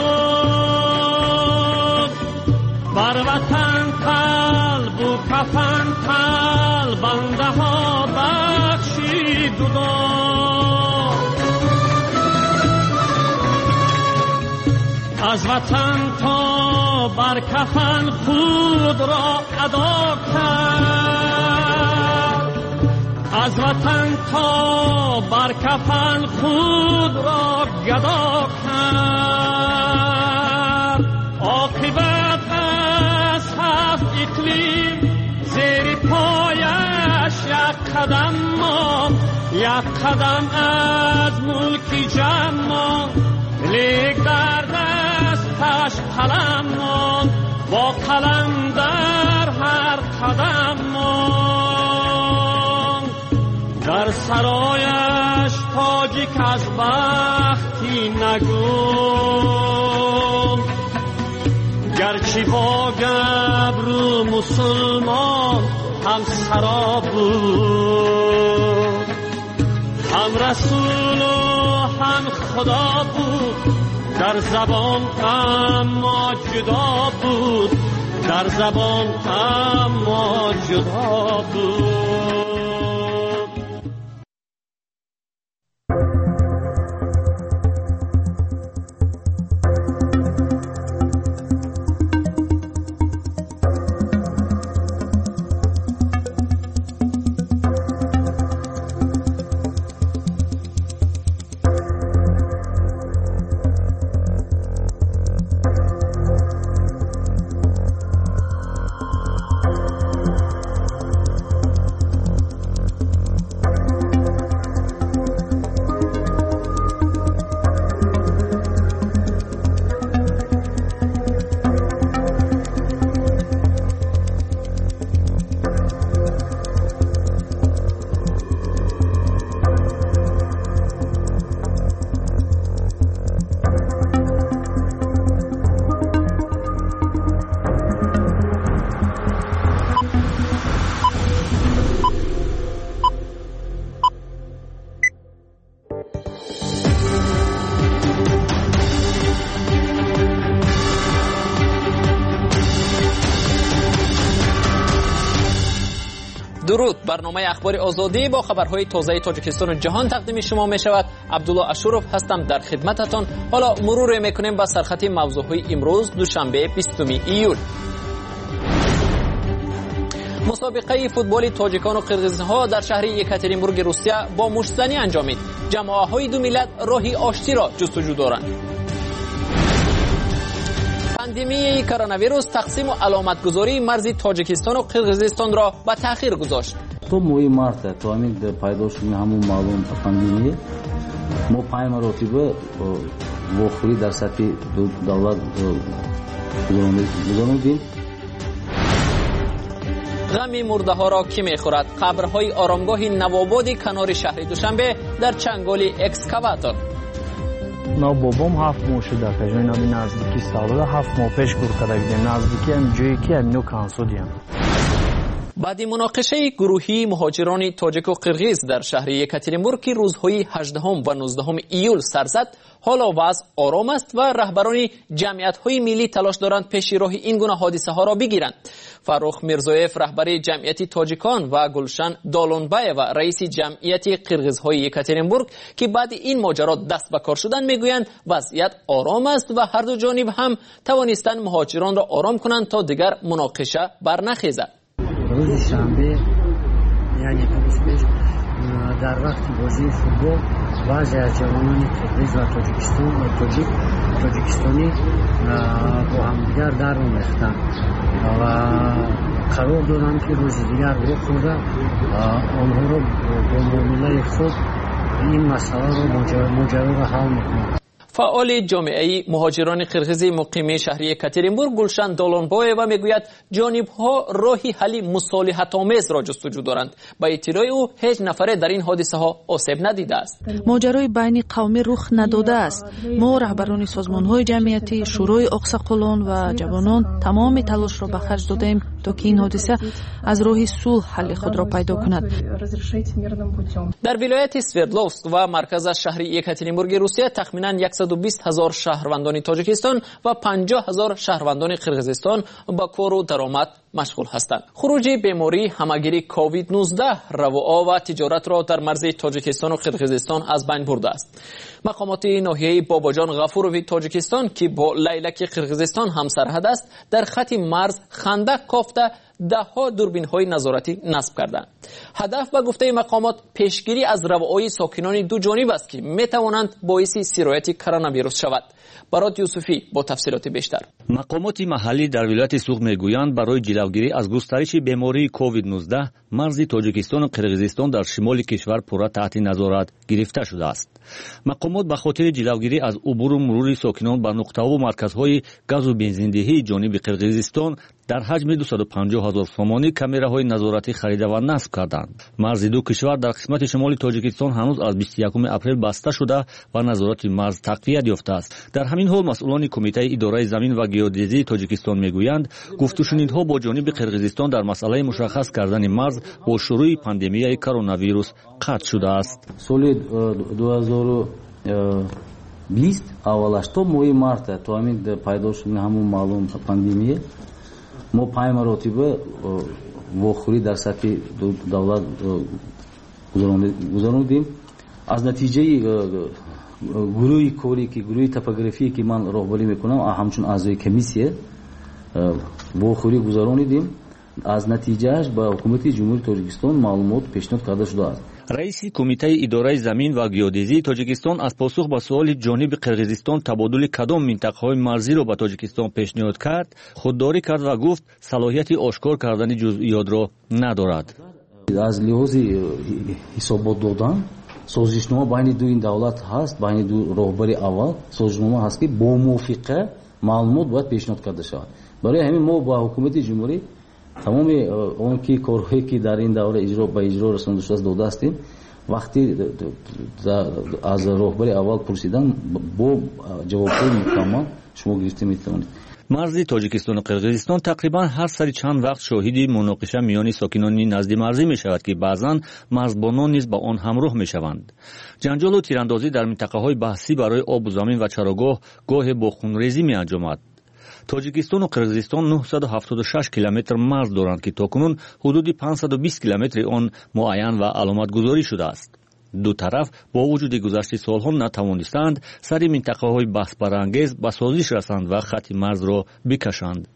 [SPEAKER 5] بر وطن قلب و کفن قلب بنده ها بخشید و داد، از وطن تا بر کفن خود را ادا کرد، از وطن تا بر کفن خود را گدا کرد، عاقبت از هفت اقلیم زیر پایش یک قدم ماند، یک قدم از ملکی جمع ماند، لیک در دستش قلم ماند، با قلم در هر قدم ماند، در سرایش تاجیک از بختی نگون، گرچه با گبرو مسلمان هم سرا بود، هم رسول و هم خدا بود، در زبان اما جدا بود، در زبان اما جدا بود.
[SPEAKER 1] درود، برنامه اخبار آزادی با خبرهای تازه تاجیکستان و جهان تقدیم شما می شود. عبدالله اشورف هستم در خدمتتان. حالا مرور میکنیم با سرخط موضوعهای امروز دوشنبه بیستم ایول. مسابقه فوتبال تاجیکان و قرغیزها در شهر یکاترینبورگ روسیه با مشتزنی انجامید. جماعت‌های دو ملت راهی آشتی را جستجو دارند. پاندمیای کرونا ویروس تقسیم و علامتگذاری مرز تاجیکستان و قرغیزستان را به تأخیر گذاشت.
[SPEAKER 10] تو موی مارت تو همین پیدا شدن همون معلوم پاندمی ما پای مراتبه وخوری در سطح دولت گذراندیم.
[SPEAKER 1] غم مرده ها را کی میخورد؟ قبرهای آرامگاه نوآباد کنار شهر دوشنبه در چنگال اکسکاواتور.
[SPEAKER 19] ما بابام هفت ماه شده که جای نبی نزدیکی ساله هفت ماه پیش گور کرده بودیم نزدیکی هم جایی که هم نو کانسودیم.
[SPEAKER 1] بعد مناقشه گروهی مهاجران تاجیک و قرغیز در شهر یکاترینبورگ که روزهای هجدهم و نوزدهم ایول سر زد، حالا وضع آرام است و رهبران جمعیت‌های ملی تلاش دارند پیش راه این گونه حادثه ها را بگیرند. فروخ میرزایف رهبر جمعیت تاجیکان و گلشن دالونبایو رئیس جمعیت قرغیزهای یکاترینبورگ که بعد این ماجرا دست به کار شدند میگویند وضعیت آرام است و هر دو جانب هم توانستند مهاجران را آرام کنند تا دیگر مناقشه برنخیزد.
[SPEAKER 22] روز شنبه یعنی روز پیش در وقت بازی فوتبال بعضی از جوانان قرغیز و تاجیکستان و تاجیک تاجیکستانی با همدیگر در ریختند و قرار دادند که روز دیگر رخ داده آنها را با معامله خود این مسئله را ماجرا را حل میکنند.
[SPEAKER 1] فعال جامعه مهاجران قرغیز مقیم شهر یکاترینبورگ گلشن دالونبایو میگوید جانب‌ها راهی حل مصالحت‌آمیز را جستجو دارند. با اطلاع او هیچ نفره در این حادثه ها آسیب ندیده است.
[SPEAKER 20] ماجرای بین قومی رخ نداده است. ما رهبران سازمان‌های جمعیتی، شورای اقصاقلان و جوانان تمام تلاش را به خرج دادیم تا که این حادثه از راه صلح حل خود را پیدا کند.
[SPEAKER 1] در ولایت سوردلوفسک و مرکز شهر یکاترینبورگ روسیه تخمیناً صد و بیست هزار شهروندان تاجیکستان و پنجاه هزار شهروندان قرغیزستان با کار و درآمد مشغول هستند. خروج بیماری همگیری کووید نوزده رواها و تجارت را در مرز تاجیکستان و قرغیزستان از بین برده است. مقامات ناحیه باباجان غفوروی تاجیکستان که با لیلک قرغیزستان همسرحد است در خط مرز خندق کافته ده ها دوربین های نظارتی نصب کردند. هدف به گفته مقامات پیشگیری از رواهای ساکنان دو جانب است که می توانند باعث سرایت کرونا ویروس شود. برات یوسفی با تفصیلات بیشتر.
[SPEAKER 23] مقامات محلی در ولایت سوغ میگویند برای جلوگیری از گسترش بیماری کووید نوزده مرز تاجیکستان و قرغیزستان در شمال کشور پورا تحت نظارت گرفته شده است. مقامات به خاطر جلوگیری از عبور و مرور ساکنان به نقطه‌ها و مرکزهای گاز و بنزیندهی جانب قرغیزستان در حجم دویست و پنجاه هزار سومانی کامراهای نظارتی خریده و نصب کردند. مرز دو کشور در قسمت شمال تاجیکستان هنوز از بیست و یکم اپریل بسته شده و نظارت مرز تقویت یافته است. در همین حال مسئولان کمیته اداره زمین و گیودزی تاجیکستان میگویند گفتگوشنیدها با جانب قرغیزستان در مسئله مشخص کردن مرز با شروع پاندمیای کرونا ویروس قطع شده است.
[SPEAKER 10] سال دو هزار و بیست اولش تو موی مارت تو همین پیدا شدن همون معلوم پاندمیه ما پنج مرتبه واخوری در سطح دولت گذراندیم. از نتیجه گروهی کوری که گروهی توپوگرافی که من راهبری میکنم همچون اعضای کمیسیه واخوری گذراندیم. از نتیجهش به حکومت جمهوری تاجیکستان معلومات پیشنهاد کرده شده است.
[SPEAKER 23] رئیس کمیته اداره زمین و گیودزی تاجیکستان از پاسخ به سوال جانب قرقیزستان تبادل کدام منطقه‌های مرزی را به تاجیکستان پیشنهاد کرد خودداری کرد و گفت صلاحیت آشکار کردن جزئیات را ندارد.
[SPEAKER 10] از لحاظ حسابات دادن سازشنامه بین دو این دولت هست، بین دو راهبری اول سازشنامه هست که با موافقه معلومات باید پیشنهاد کرده شود. برای همین ما با حکومت جمهوری تمام اون کی کارهایی که در این دوره اجرا به اجرا رسانده شده داده هستیم. وقتی از راهبری اول پرسیدن با جوابهای مکمل شما گرفته میتونید.
[SPEAKER 23] مرز تاجیکستان و قرقیزستان تقریبا هر سری چند وقت شاهد مناقشه میان ساکنان نزد مرزی می شود که بعضا مرزبانان نیز با آن همراه می شوند. جنجال و تیراندازی در منطقه های بحثی برای آب و زمین و چراگاه گاه با خونریزی می انجامد. تاجیکستان و قرقیزستان نهصد و هفتاد و شش کیلومتر مرز دارند که تاکنون حدود پانصد و بیست کیلومتر آن معین و علامت گذاری شده است. دو طرف با وجود گذشت سالها نتوانستند سر منطقه های بحث برانگیز به سازش رسند و خط مرز را بکشند.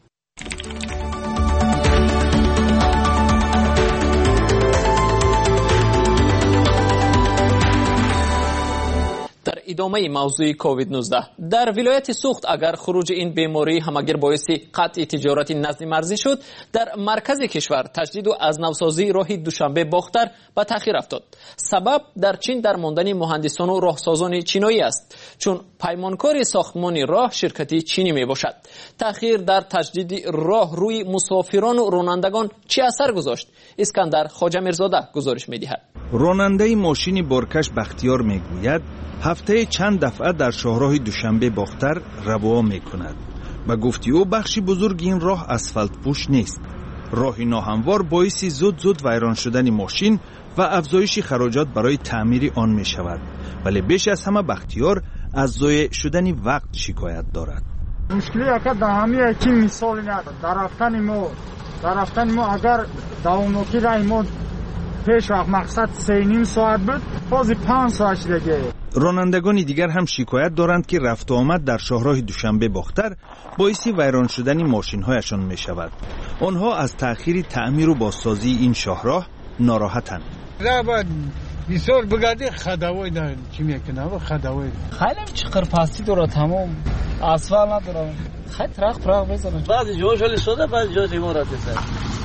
[SPEAKER 1] در ادامه موضوع کووید نوزده در ولایت سوخت اگر خروج این بیماری همگیر باعث قطع تجارت نزد مرزی شد، در مرکز کشور تجدید و از نوسازی راه دوشنبه باختر به تاخیر افتاد. سبب در چین در ماندن مهندسان و راهسازان چینایی است، چون پیمانکار ساختمان راه شرکتی چینی می باشد. تاخیر در تجدید راه روی مسافران و رانندگان چه اثر گذاشت؟ اسکندر خواجه میرزاده گزارش می دهد.
[SPEAKER 2] راننده ماشین بارکش بختیار می گوید هفته چند دفعه در شاهراه دوشنبه باختر روا می کند. به گفتی او بخشی بزرگ این راه اسفالت پوش نیست. راه ناهموار باعث زود زود ویران شدن ماشین و افزایش خراجات برای تعمیر آن می شود. ولی بیش از همه بختیار از ضایع شدن وقت شکایت دارد.
[SPEAKER 8] مشکلی که در همه کی مثال ندارد. در رفتن ما در رفتن ما اگر دوامداری راه ما پیش وقت مقصد سه نیم ساعت بود، بازی پنج ساعت دیگه.
[SPEAKER 2] رانندگان دیگر هم شکایت دارند که رفت و آمد در شاهراه دوشنبه باختر باعث ویران شدن ماشین‌هایشان می شود. آنها از تأخیر تعمیر و بازسازی این شاهراه ناراحتند.
[SPEAKER 14] راه بسیار بگردی خداوی دارن چی میکنه خداوی
[SPEAKER 15] خیلی چقدر پاستی داره، تمام اسفال نداره، خیلی ترق پرق بزنه.
[SPEAKER 25] بعضی جاش ولی شده، بعضی جاش امارات است.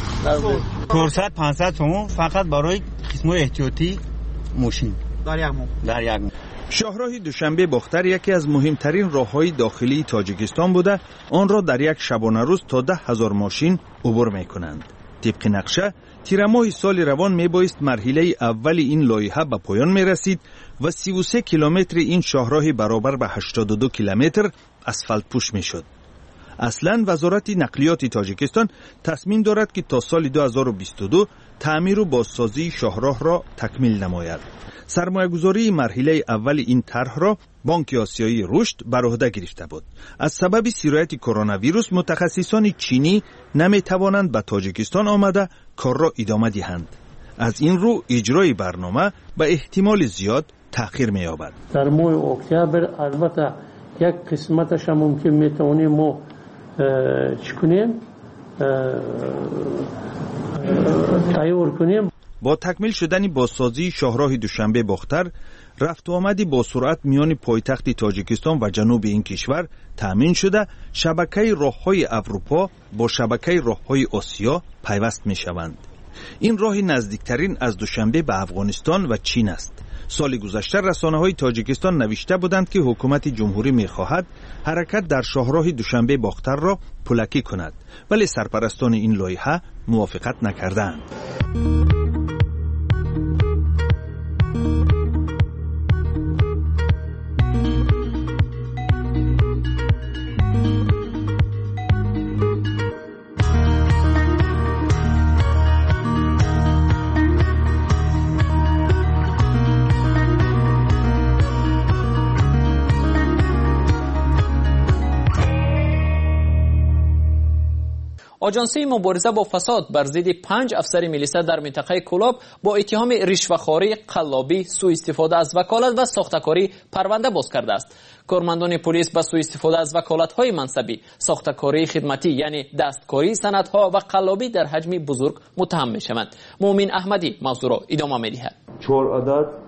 [SPEAKER 26] چهارصد پانصد تومان فقط برای قسمت احتیاطی ماشین
[SPEAKER 15] در یک ماه
[SPEAKER 26] در یک ماه.
[SPEAKER 2] شاهراه دوشنبه باختر یکی از مهمترین راههای داخلی تاجیکستان بوده. آن را در یک شبانه روز تا ده هزار ماشین عبور می کنند. طبق نقشه تیر ماه سال روان می بایست مرحله اول این لایحه به پایان می رسید و سی و سه کیلومتر این شاهراه برابر به هشتاد و دو کیلومتر اسفالت پوش می شد. اصلا وزارت نقلیات تاجیکستان تصمیم دارد که تا سال دو هزار و بیست و دو تعمیر و بازسازی شاهراه را تکمیل نماید. سرمایه‌گذاری مرحله اول این طرح را بانک آسیایی رشد بر عهده گرفته بود. از سبب سرایت کرونا ویروس متخصصان چینی نمی‌توانند به تاجیکستان آمده کار را ادامه دهند. از این رو اجرای برنامه به احتمال زیاد تأخیر می‌یابد.
[SPEAKER 27] در ماه اکتبر البته یک قسمتش هم ممکن میتونیم ما چی کنیم تیار کنیم.
[SPEAKER 2] با تکمیل شدن بازسازی شاهراه دوشنبه باختر رفت و آمدی با سرعت میان پایتخت تاجیکستان و جنوب این کشور تأمین شده شبکه راههای اروپا با شبکه راههای آسیا پیوست می شوند. این راه نزدیکترین از دوشنبه به افغانستان و چین است. سال گذشته رسانه‌های تاجیکستان نوشته بودند که حکومت جمهوری می‌خواهد حرکت در شاهراه دوشنبه باختر را پلکی کند، ولی سرپرستان این لایحه موافقت نکردند.
[SPEAKER 1] آژانسی مبارزه با فساد بر ضد پنج افسر میلیسا در منطقه کولاب با اتهام رشوه‌خواری، قلابی، سوء استفاده از وکالت و ساختکاری پرونده باز کرده است. کارمندان پلیس به سوء استفاده از وکالت‌های منصبی، ساختکاری خدمتی یعنی دستکاری سندها و قلابی در حجم بزرگ متهم می‌شوند. مومن احمدی موضوع را ادامه می‌دهد.
[SPEAKER 3] چهار عدد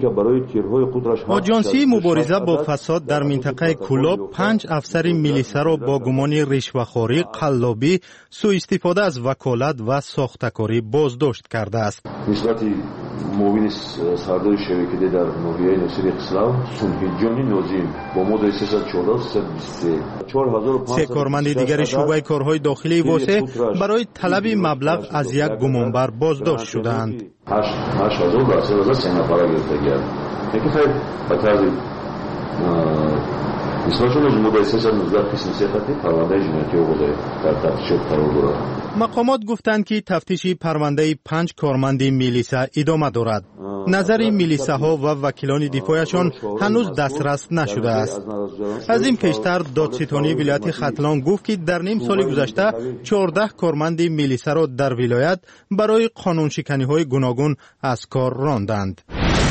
[SPEAKER 7] آژانسی مبارزه با فساد در منطقه کولاب پنج افسر میلیسا را با گمان رشوه‌خواری، قلابی، سوء استفاده از وکالت و ساختکاری بازداشت کرده است.
[SPEAKER 3] نسبت موین سردار شبکه در نوریه نصیر اسلام سنجانی نوزیم با مدت سیصد و چهارده سیصد و بیست و سه
[SPEAKER 7] سه کارمند دیگر شعبه کارهای داخلی واسه برای طلب مبلغ از یک گمانبر بازداشت شدند.
[SPEAKER 3] هشت هزار و سه هزار سه نفره گرفته گرد. یکی خیلی به طرز نسبتشون از مدت سیصد و نوزده قسم سیختی پرونده جنایتی آورده در تفتیش قرار دارد.
[SPEAKER 7] مقامات گفتند که تفتیش پرونده پنج کارمند میلیسا ادامه دارد. نظر میلیساها و وکیلان دفاعشان هنوز دسترس نشده است. از این پیشتر دادستانی ولایت ختلان گفت که در نیم سال گذشته چهارده کارمند میلیسا را در ولایت برای قانون شکنی های گوناگون از کار راندند.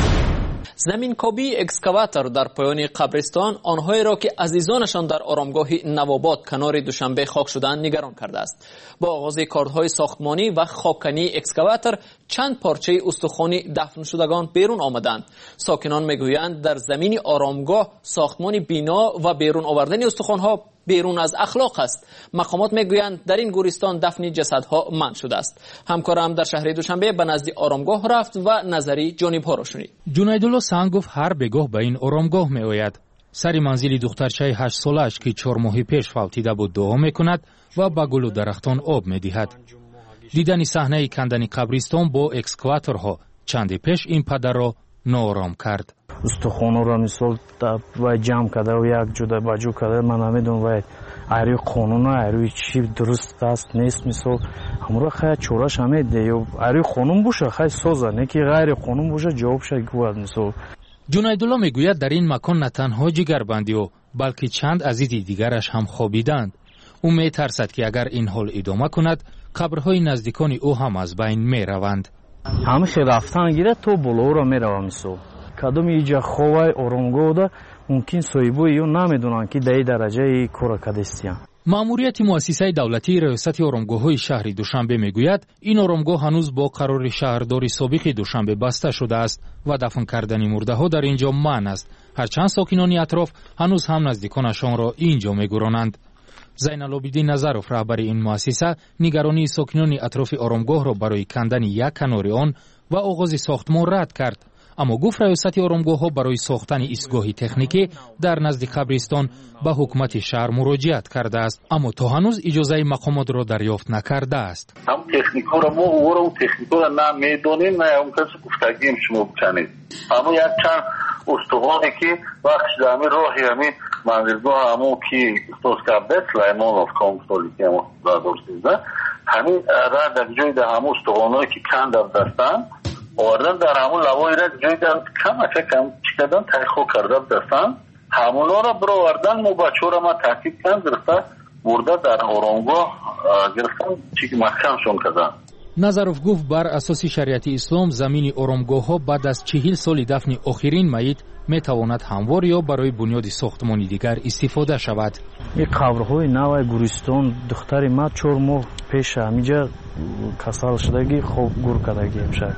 [SPEAKER 1] زمینکابی اکسکاواتور در پایان قبرستان آنهایی را که عزیزانشان در آرامگاه نواباد کنار دوشنبه خاک شدند نگران کرده است. با آغاز کارهای ساختمانی و خاککنی اکسکاواتور چند پارچه استخوانی دفن شدگان بیرون آمدند. ساکنان میگویند در زمین آرامگاه ساختمان بینا و بیرون آوردن استخوانها بیرون از اخلاق است. مقامات میگویند در این گورستان دفن جسدها منع شده است. همکارم در شهر دوشنبه به نزد آرامگاه رفت و نظری جانبها را شنید.
[SPEAKER 9] جنیدالله سنگ گفت هر بگاه به این آرامگاه می آید. سر منزل دخترچه هشت سالش که چهار ماه پیش فوتیده بود دعا می کند و به گل و درختان آب می دهد. دیدن صحنه کندن قبرستان با اکسکواتورها چند پیش این پدر را ناآرام کرد.
[SPEAKER 19] استخوان‌ها مثال و جمع کرده و یک جدا بجو کرده من نمیدونم و ایروی قانون و ایروی چی درست است نیست مثال همراه خیلی چورش همه ده یا ایروی قانون باشه خیلی سازه نه که غیر قانون باشه جواب شد گوید مثال.
[SPEAKER 9] جنیدالله میگوید در این مکان نه تنها جگربندی و بلکه چند عزیز دیگرش هم خوابیدند. او میترسد که اگر این حال ادامه کند قبرهای نزدیکان او هم از بین میروند.
[SPEAKER 19] همه خیلی رفتن گیره تو بالا را میروه مثال. کدوم اینجا خواه آرامگاه ده ممکن صاحبو یا نمیدونن که در این درجه کار کردستیان.
[SPEAKER 9] مأموریت مؤسسه دولتی ریاست آرامگاه‌های شهر دوشنبه میگوید این آرامگاه هنوز با قرار شهرداری سابق دوشنبه بسته شده است و دفن کردن مرده‌ها در اینجا منع است. هرچند ساکنان اطراف هنوز هم نزدیکانشان را اینجا میگذرانند. زین العابدین نظروف رهبر این مؤسسه نگرانی ساکنان اطراف آرامگاه را برای کندن یک کنار آن و آغاز ساختمان رد کرد. اما گفت ریاست آرامگاه‌ها برای ساختن ایستگاهی تکنیکی در نزد قبرستان به حکومت شهر مراجعت کرده است، اما تا هنوز اجازه مقامات را دریافت نکرده است.
[SPEAKER 11] هم تکنیک‌ها را ما او را تکنیک‌ها را نمی‌دانیم، نه اون کسی گفتگیم شما بکنید. اما یک چند استخوانی که وقتی در همین راهی همین منزلگاه همون که استاد کبت سلیمانوف کامسالی که همون دادرسیزه همین را در جای در همون استخوانایی که کند در دستن آوردن در همون لوای را جای در کم اچه کم چکدن تحقیق کرده دستن همونا را برو آوردن مو بچه را ما تحقیق کن گرفته برده در آرامگاه گرفتن چیزی محکمشون کردن.
[SPEAKER 9] نظروف گفت بر اساس شریعت اسلام زمین آرامگاه ها بعد از چهل سال دفن آخرین میت می تواند هموار یا برای بنیاد ساختمانی دیگر استفاده شود.
[SPEAKER 19] این قبرهای نو گورستان دختر ما چهار ماه پیش همینجا کسال شدگی خوب گور کردگی میشه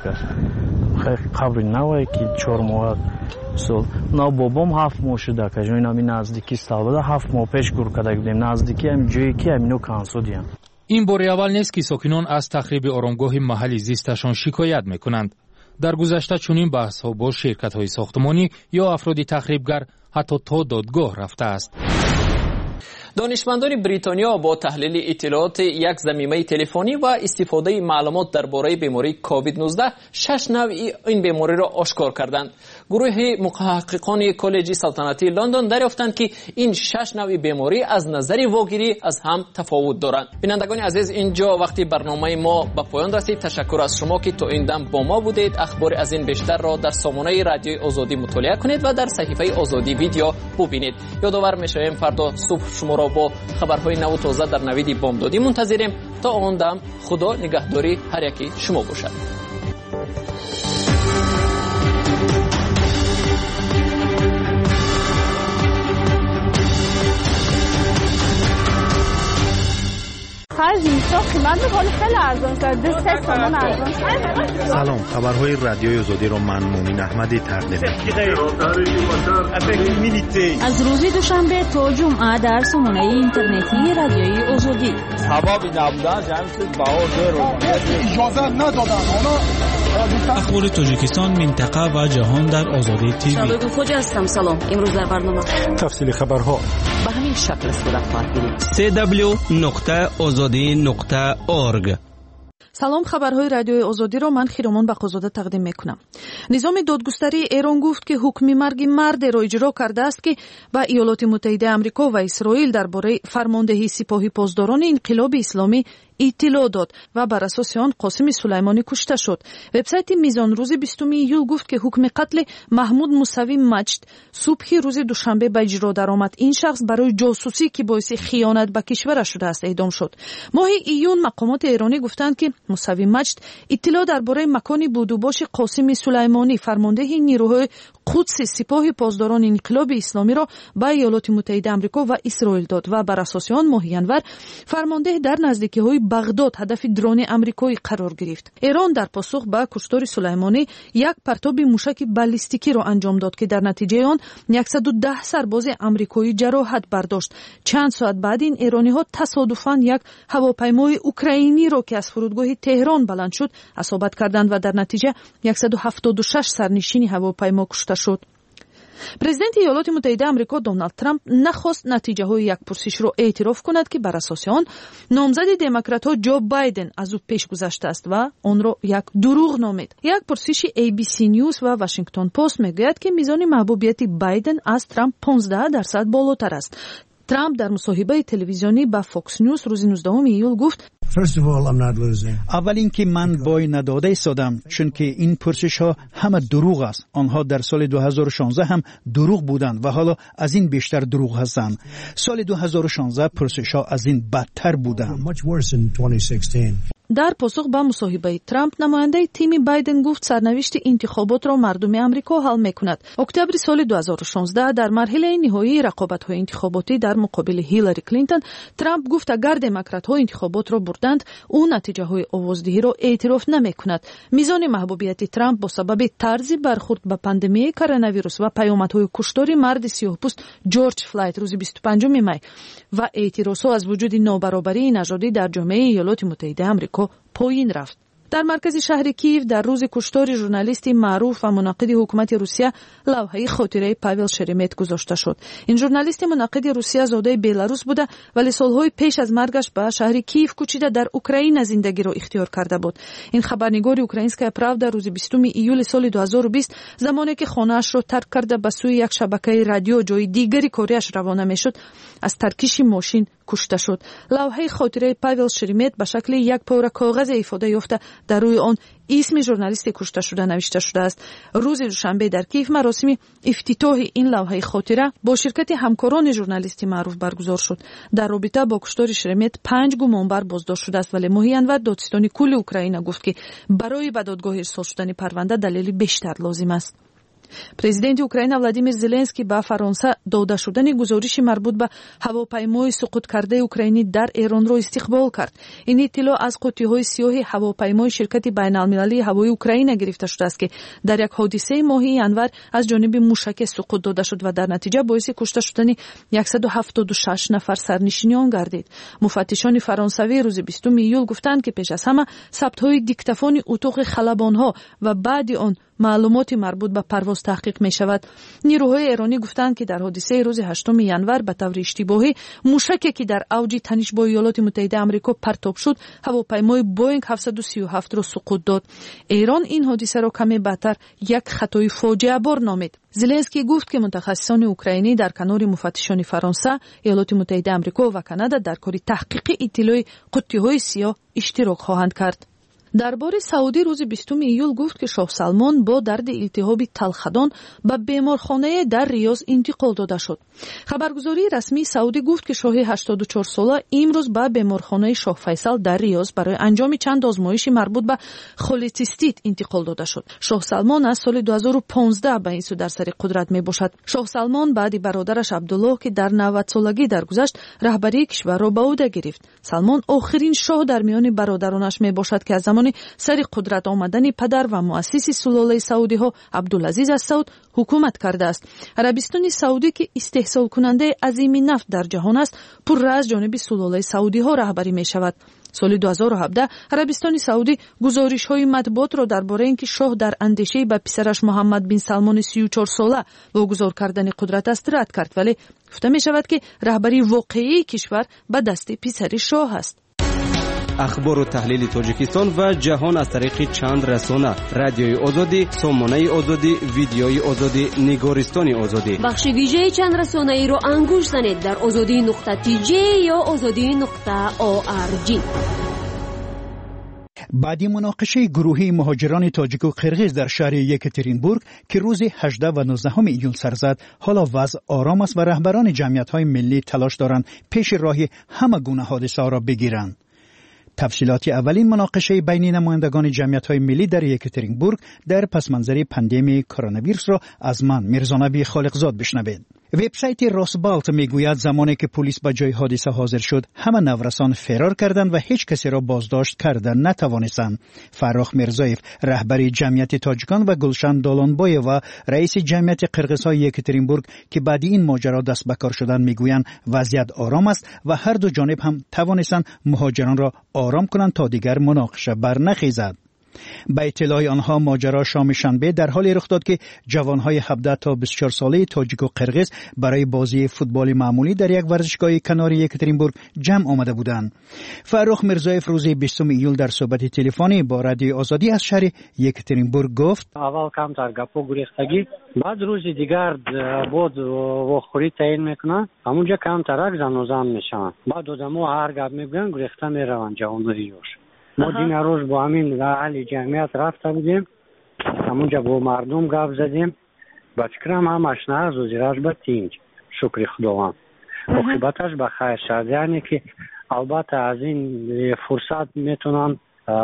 [SPEAKER 19] خیلی قبر نوی که چهار ماه سال نو بابام هفت ماه شده که جای نمی نزدیکی سال هفت ماه پیش گور کردگی بودیم نزدیکی هم جایی که همینو کانسودیم.
[SPEAKER 9] این بار اول نیست که ساکنان از تخریب آرامگاه محلی زیستشان شکایت میکنند. در گذشته چنین بحث ها با شرکت های ساختمانی یا افراد تخریبگر حتی تا دادگاه رفته است.
[SPEAKER 1] دانشمندان بریتانیا با تحلیل اطلاعات یک ضمیمه تلفنی و استفاده معلومات درباره بیماری کووید نوزده شش نوع این بیماری را آشکار کردند. گروه محققان کالج سلطنتی لندن دریافتند که این شش نوع بیماری از نظر واگیری از هم تفاوت دارند. بینندگان عزیز، اینجا وقتی برنامه ما به پایان رسید. تشکر از شما که تا این دم با ما بودید. اخبار از این بیشتر را در سامانه رادیوی آزادی مطالعه کنید و در صحیفه آزادی ویدیو ببینید. یادآور می‌شویم فردا صبح شما شما را با خبرهای نو و تازه در نوید بامدادی منتظریم. تا آن دم خدا نگهداری هر یکی شما باشد.
[SPEAKER 7] سلام، خبرهای رادیوی آزادی را من مومین احمدی تقدیم می‌کنم.
[SPEAKER 4] از روز دوشنبه تا جمعه در سامانه اینترنتی رادیوی آزادی.
[SPEAKER 12] سبب نبودن جمعیت بهار رو اجازه ندادن.
[SPEAKER 13] اخبار تاجیکستان، منطقه و جهان در آزادی تیوی.
[SPEAKER 4] شباب خوش هستم. سلام. امروز در برنامه
[SPEAKER 6] تفصیل خبرها
[SPEAKER 4] به همین شکل صورت خواهد گرفت.
[SPEAKER 13] سی دبلیو نقطه آزادی نقطه اورگ.
[SPEAKER 20] سلام، خبرهای رادیوی آزادی را من خیرامان بقازاده تقدیم میکنم. نظام دادگستری ایران گفت که حکم مرگ مرد را اجرا کرده است که به ایالات متحده آمریکا و اسرائیل درباره فرماندهی سپاهی پاسداران انقلاب اسلامی اطلاع داد و بر اساس آن قاسم سلیمانی کشته شد. وبسایت میزان روز بیستم ایول گفت که حکم قتل محمود موسوی مجد صبح روز دوشنبه به اجرا درآمد. این شخص برای جاسوسی که باعث خیانت به کشور شده است اعدام شد. ماه ایون مقامات ایرانی گفتند که موسوی مجد اطلاع درباره مکانی بود و باش قاسم سلیمانی فرمانده نیروهای قدس سپاه پاسداران انقلاب اسلامی را به ایالات متحده آمریکا و اسرائیل داد و بر اساس آن ماه ینور فرمانده در نزدیکی‌های بغداد هدف درون آمریکایی قرار گرفت. ایران در پاسخ به کشتار سلیمانی یک پرتاب موشک بالستیکی را انجام داد که در نتیجه آن صد و ده سرباز آمریکایی جراحت برداشت. چند ساعت بعد این ایرانی‌ها تصادفاً یک هواپیمای اوکراینی را که از فرودگاه تهران بلند شد اصابت کردند و در نتیجه صد و هفتاد و شش سرنشین هواپیما کشته شد. پرزیدنت ایالات متحده آمریکا دونالد ترامپ نخواست نتیجه های یک پرسش را اعتراف کند که بر اساس آن نامزد دموکرات ها جو بایدن از او پیش گذشته است و آن را یک دروغ نامید. یک پرسش ای بی سی نیوز و واشنگتن پست میگوید که میزان محبوبیت بایدن از ترامپ پانزده درصد بالاتر است. ترامپ در مصاحبه تلویزیونی با فوکس نیوز روز نوزدهم ایول گفت:
[SPEAKER 16] اول اینکه من بای نداده ایستادم، چون که این پرسش ها همه دروغ است. آنها در سال دو هزار و شانزده هم دروغ بودند و حالا از این بیشتر دروغ هستند. سال دو هزار و شانزده پرسش ها از این بدتر بودند.
[SPEAKER 20] در پاسخ به مصاحبه ترامپ نماینده تیم بایدن گفت سرنوشت انتخابات را مردم آمریکا حل میکند. اکتبر سال دو هزار و شانزده در مرحله نهایی رقابت‌های انتخاباتی در مقابل هیلاری کلینتون ترامپ گفت اگر دموکرات‌ها انتخابات را بردند او نتیجه‌های آوازدهی را اعتراف نمیکند. میزان محبوبیت ترامپ با سبب طرز برخورد با پاندمی کرونا ویروس و پیامدهای کشتار مرد سیاه‌پوست جورج فلاید روز بیست و پنجم می و اعتراضها از وجود نابرابری نژادی در جامعه ایالات متحده آمریکا پایین رفت. در مرکز شهر کیف در روز کشتار ژورنالیست معروف و مناقض حکومت روسیه لوحه خاطره پاول شرمت گذاشته شد. این ژورنالیست مناقض روسیه زاده بلاروس بوده ولی سالهای پیش از مرگش به شهر کیف کوچیده در اوکراین زندگی را اختیار کرده بود. این خبرنگار اوکراینسکا پراودا روز بیستم ایول سال دو هزار و بیست زمانی که خانه‌اش را ترک کرده به سوی یک شبکه رادیو جای دیگری کاریش روانه میشد از ترکیش ماشین کشته شد. لوحه خاطره پاول شرمت به شکل یک پاره کاغذ ifade یافته در روی آن اسم ژورنالیست کشته شده نوشته شده است. روز دوشنبه در کیف مراسم افتتاح این لوحه خاطره با شرکت همکاران ژورنالیستی معروف برگزار شد. در رابطه با کشتار شرمت پنج گمانبر بازداشت شده است ولی ماه ینور دادستان کل اوکراین گفت که برای به دادگاه ارسال شدن پرونده دلیل بیشتر لازم است. پرزیدنت اوکراین ولادیمیر زلنسکی با فرانسه داده شدن گزارش مربوط به هواپیمای سقوط کرده اوکراینی در ایران را استقبال کرد. این اطلاع از قوطی‌های سیاه هواپیمای شرکت بین‌المللی هوایی اوکراین گرفته شده است که در یک حادثه ماه ینور از جانب موشک سقوط داده شد و در نتیجه باعث کشته شدن صد و هفتاد و شش نفر سرنشین آن گردید. مفتشان فرانسوی روز بیستم ایول گفتند که پیش از همه ثبت‌های دیکتافون اتاق خلبان‌ها و بعد آن معلوماتی مربوط به پرواز تحقیق می شود. نیروهای ایرانی گفتند که در حادثه روز هشتم ینور به طور اشتباهی موشکی که در اوج تنش با ایالات متحده آمریکا پرتاب شد هواپیمای بوینگ هفتصد و سی و هفت را سقوط داد. ایران این حادثه را کمی بدتر یک خطای فاجعه بار نامید. زلنسکی گفت که متخصصان اوکراینی در کنار مفتشان فرانسه، ایالات متحده آمریکا و کانادا در کار تحقیق اطلاع قوطی‌های سیاه اشتراک خواهند کرد. درباره سعودی روز بیستم ایول گفت که شاه سلمان با درد التهاب تلخدان به بیمارخانه در ریاض انتقال داده شد. خبرگزاری رسمی سعودی گفت که شاه هشتاد و چهار ساله امروز به بیمارخانه شاه فیصل در ریاض برای انجام چند آزمایش مربوط به خولتیستیت انتقال داده شد. شاه سلمان از سال دو هزار و پانزده به این سو در سر قدرت می باشد. شاه سلمان بعد برادرش عبدالله که در نود سالگی درگذشت رهبری کشور را به عهده گرفت. سلمان آخرین شاه در میان برادرانش می باشد که از زمان سر قدرت آمدن پدر و مؤسس سلاله سعودی ها عبدالعزیز از سعود حکومت کرده است. عربستان سعودی که استحصال کننده عظیم نفت در جهان است پر از جانب سلاله سعودی ها رهبری می شود. سال دو هزار و هفده عربستان سعودی گزارش های مطبوعات را درباره اینکه شاه در اندیشه به پسرش محمد بن سلمان سی و چهار ساله واگذار کردن قدرت است رد کرد، ولی گفته می شود که رهبری واقعی کشور به دست پسر شاه است.
[SPEAKER 5] اخبار و تحلیل تاجیکستان و جهان از طریق چند رسانه: رادیوی آزادی، سامانه آزادی، ویدیوی آزادی، نگارستان آزادی.
[SPEAKER 10] بخش ویژه چند رسانه ای را انگوش زنید در آزادی نقطه تی جی یا آزادی نقطه او آر جی.
[SPEAKER 16] بعد مناقشه گروهی مهاجران تاجیک و قرغیز در شهر یکاترینبورگ که روز هجده و نوزده ایول سر زد، حالا وضع آرام است و رهبران جمعیت‌های ملی تلاش دارند پیش راه همه گونه حادثه را بگیرند. تفصیلات اولین مناقشه بین نمایندگان جمعیت‌های ملی در یکاترینبورگ در پسمانظر پاندمی کرونا ویروس را از من میرزانبی خالقزاد بشنوید. وبسایت راسبالت میگوید زمانی که پلیس به جای حادثه حاضر شد، همه نورسان فرار کردند و هیچ کسی را بازداشت کردن نتوانستند. فراخ میرزایف رهبر جمعیت تاجیکان و گلشن دالانبای و رئیس جمعیت قرغیزهای یکاترینبورگ که بعد این ماجرا دست به کار شدند میگویند وضعیت آرام است و هر دو جانب هم توانستند مهاجران را آرام کنند تا دیگر مناقشه برنخیزد. به اطلاع آنها ماجرا شام شنبه در حالی رخ داد که جوانهای هفده تا بیست و چهار ساله تاجیک و قرغیز برای بازی فوتبال معمولی در یک ورزشگاه کنار یکاترینبورگ جمع آمده بودند. فرخ میرزایف روز بیستم ایول در صحبت تلفنی با رادیو آزادی از شهر یکاترینبورگ گفت:
[SPEAKER 27] اول کمتر گپو گریختگی، بعد روز دیگر بود و خوری تعیین میکنن، همونجا کمتر رک زن و زن میشن، بعد آدم‌ها هر گپ میگن گریخته میروند جوان‌هایش. ما دین روز با همین اهل جمعیت رفته بودیم، همونجا با مردم گپ زدیم، بچکرم هم اشنا از وزیرش به تینج شکر خداوند عاقبتش به خیر شد. یعنی که البته از این فرصت میتونن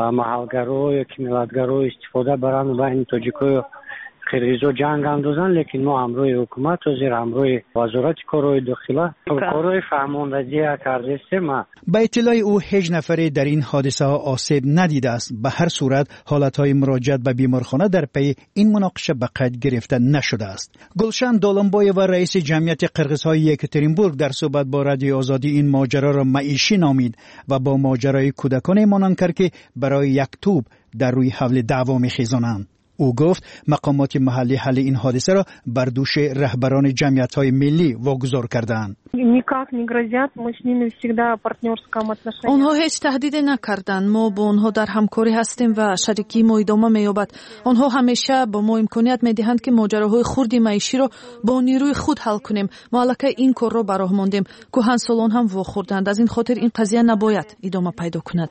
[SPEAKER 27] محلگرای که ملتگرای استفاده برن و این تاجیکای قرغیزو جنگ اندازن، لیکن ما همروی حکومت و زیر همروی وزارت کارهای داخله کارهای فهماندهی کرده استیم.
[SPEAKER 16] به اطلاع او هیچ نفری در این حادثه ها آسیب ندیده است. به هر صورت حالتهای مراجعت به بیمارخانه در پی این مناقشه به قید گرفته نشده است. گلشن دالانبای و رئیس جمعیت قرغیزهای یکاترینبورگ در صحبت با رادیو آزادی این ماجرا را معیشی نامید و با ماجرای کودکان مانند کرد که برای یک توپ در روی حول دعوا می‌خیزانند. او گفت مقامات محلی حل این حادثه را بر دوش رهبران جمعیت‌های ملی واگذار کردند.
[SPEAKER 20] آنها هیچ تهدید نکردند. ما با آنها در همکاری هستیم و شریکی ما ادامه می‌یابد. آنها همیشه با ما امکانیت می‌دهند که ماجراهای خرد معیشی را با نیروی خود حل کنیم. ما الکی این کار را براه ماندیم. کهنسالان هم واخوردند. از این خاطر این قضیه نباید ادامه پیدا کند.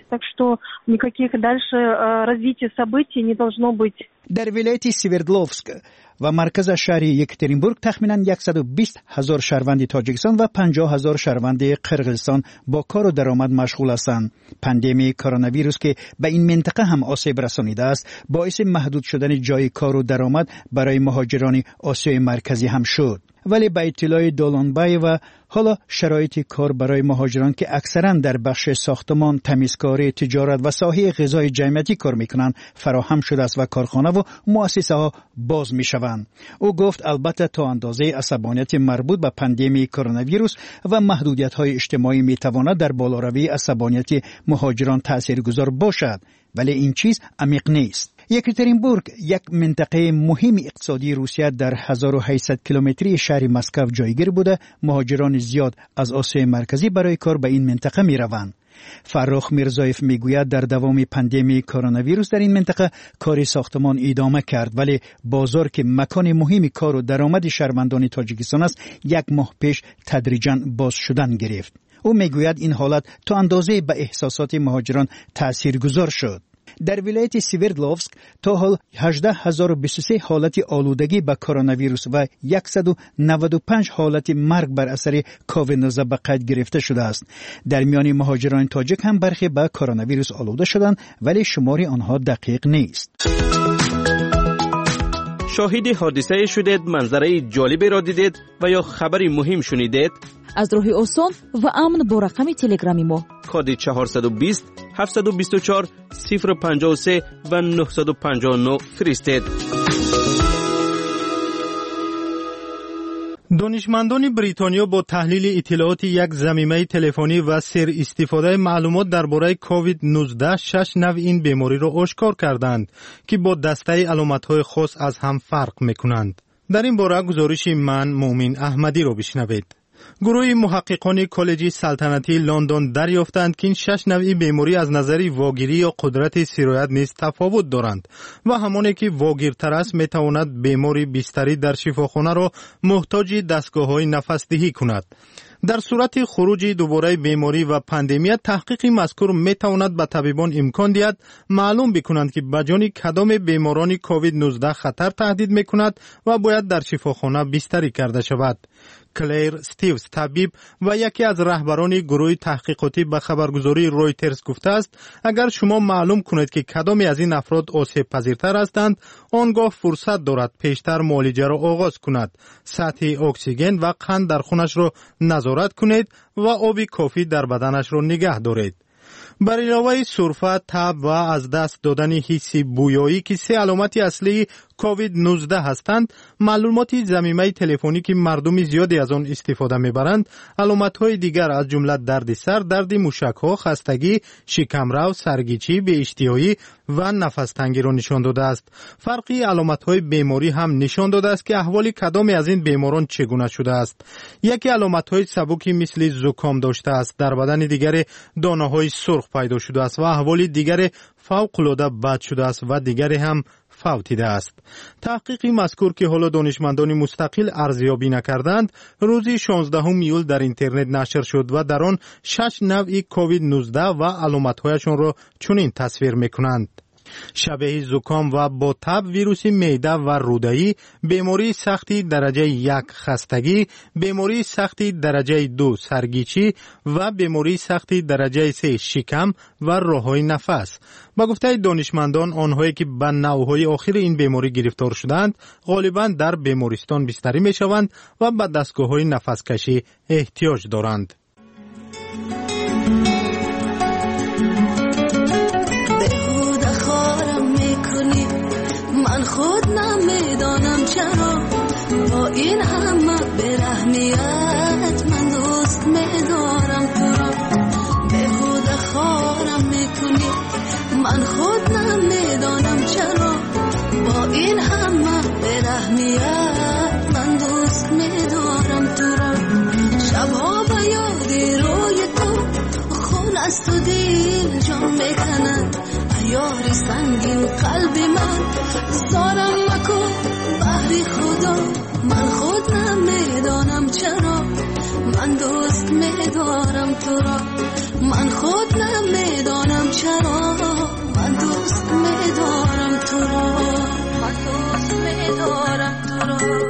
[SPEAKER 16] در ولایت سیوردلوفسک و مرکز شهر یکاترینبورگ تخمیناً صد و بیست هزار شهروند تاجیکستان و پنجاه هزار شهروند قرغیزستان با کار و درآمد مشغول هستند. پاندمی کرونا ویروس که به این منطقه هم آسیب رسانیده است، باعث محدود شدن جای کار و درآمد برای مهاجران آسیای مرکزی هم شد. ولی به اطلاع دالانبای و حالا شرایط کار برای مهاجران که اکثرا در بخش ساختمان، تمیزکاری، تجارت و ساحه غذای جمعیتی کار میکنند فراهم شده است و کارخانه و مؤسسه ها باز میشوند. او گفت البته تا اندازه عصبانیت مربوط به پاندمی کرونا ویروس و محدودیت های اجتماعی میتواند در بالاروی عصبانیت مهاجران تاثیرگذار باشد، ولی این چیز عمیق نیست. یکاترینبورگ یک منطقه مهم اقتصادی روسیه در هزار و هشتصد کیلومتری شهر مسکو جایگیر بوده. مهاجران زیاد از آسیای مرکزی برای کار به این منطقه می روند. فرخ میرزایف میگوید در دوام پاندمی کرونا ویروس در این منطقه کار ساختمان ادامه کرد، ولی بازار که مکان مهمی کار و درآمد شهروندان تاجیکستان است یک ماه پیش تدریجاً باز شدن گرفت. او میگوید این حالت تا اندازه به احساسات مهاجران تاثیرگذار شد. در ولایت سیوردلوفسک تا حال هجده هزار و بیست و سه حالت آلودگی به کرونا ویروس و صد و نود و پنج حالت مرگ بر اثر کووید نوزده به قید گرفته شده است. در میان مهاجران تاجیک هم برخی به کرونا ویروس آلوده شدند ولی شماری آنها دقیق نیست.
[SPEAKER 5] شاهد حادثه شدید، منظره جالبی را دیدید و یا خبری مهم شنیدید؟
[SPEAKER 4] از راه آسان و امن با رقم تلگرامی ما
[SPEAKER 5] کد چهارصد و بیست هفتصد و بیست و چهار صفر پنجاه و سه و نهصد و پنجاه و نه فرستید.
[SPEAKER 7] دانشمندان بریتانیا با تحلیل اطلاعات یک ضمیمه تلفنی و سر استفاده معلومات درباره کووید نوزده شش نوع این بیماری را آشکار کردند که با دسته علامت‌های خاص از هم فرق می‌کنند. در این باره گزارش من مومن احمدی را بشنوید. گروه محققان کالج سلطنتی لندن دریافتند که این شش نوع بیماری از نظر واگیری یا قدرت سرایت نیز تفاوت دارند و همانی که واگیرتر است میتواند بیماری بیستری در شفاخانه را محتاج دستگاه‌های نفس‌دهی کند. در صورت خروج دوباره بیماری و پاندمی تحقیق مذکور میتواند به طبیبان امکان دهد معلوم بکنند که بجان کدام بیماران کووید نوزده خطر تهدید میکند و باید در شفاخانه بستری کرده شود. کلیر استیوز طبیب و یکی از رهبران گروه تحقیقاتی به خبرگزاری رویترز گفته است اگر شما معلوم کنید که کدام از این افراد آسیب پذیرتر هستند آنگاه فرصت دارد پیشتر معالجه را آغاز کند. سطح اکسیژن و قند در خونش را نظارت کنید و آب کافی در بدنش را نگه دارید. بر علاوه سرفه، تب و از دست دادن حس بویایی که سه علامت اصلی کووید نوزده هستند، معلومات ضمیمه تلفنی که مردم زیادی از آن استفاده میبرند، علامت‌های دیگر از جمله درد سر، درد موشک‌ها، خستگی، شکمرو، سرگیچی، بی‌اشتهایی و نفس تنگی را نشان داده است. فرقی علامت‌های بیماری هم نشان داده است که احوال کدام از این بیماران چگونه شده است. یکی علامت‌های سبکی مثل زکام داشته است، در بدن دیگر دانه‌های سرخ پیدا شده است و احوال دیگر فوق‌العاده بد شده است و دیگری هم فوتیده است. تحقیقی مذکور که حالا دانشمندان مستقل ارزیابی نکردند روز شانزدهم ایول در اینترنت نشر شد و در آن شش نوع کووید نوزده و علامت‌هایشان را چنین تصویر می‌کنند: شبیه زکام و با تب، ویروس معده و روده‌ای، بیماری سختی درجه یک خستگی، بیماری سختی درجه دو سرگیچی و بیماری سختی درجه سه شکم و راه‌های نفس. با گفته دانشمندان آنهایی که به نوع‌های آخر این بیماری گرفتار شدند غالباً در بیمارستان بستری می‌شوند و به دستگاه‌های نفس‌کشی احتیاج دارند.
[SPEAKER 8] من خود نمیدانم چرا با این همه برحمیت من دوست میدارم تو را، بهوده خارم میکنی. من خود نمیدانم چرا با این همه برحمیت من دوست میدارم تو را. شبها به یادی روی تو خون از تو دل جان میکنند، یاری سنگین قلب من زارم مکن بحری خدا. من خود نمیدانم چرا من دوست میدارم تو را، من خود نمیدانم چرا من دوست میدارم تو را، من دوست میدارم تو را.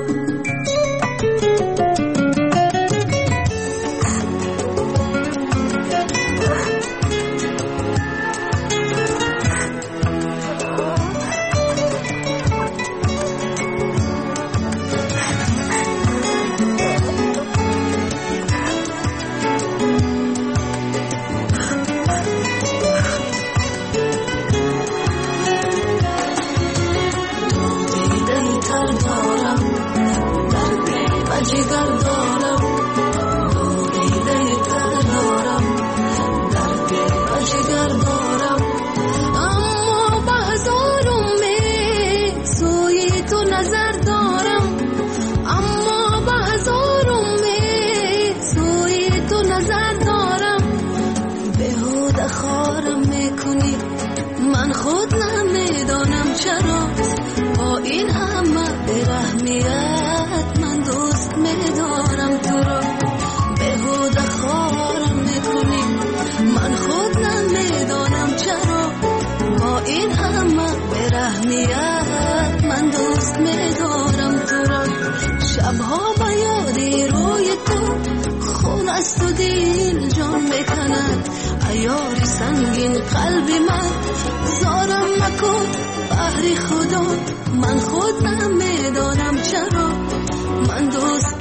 [SPEAKER 8] من خود نمیدانم چرا با این همه برحمیت من دوست میدارم. با یادی روی تو خون است و دل جان میکند ایاری سنگین قلبی من زارم مکن بحری خدا من خود نمیدانم چرا من دوست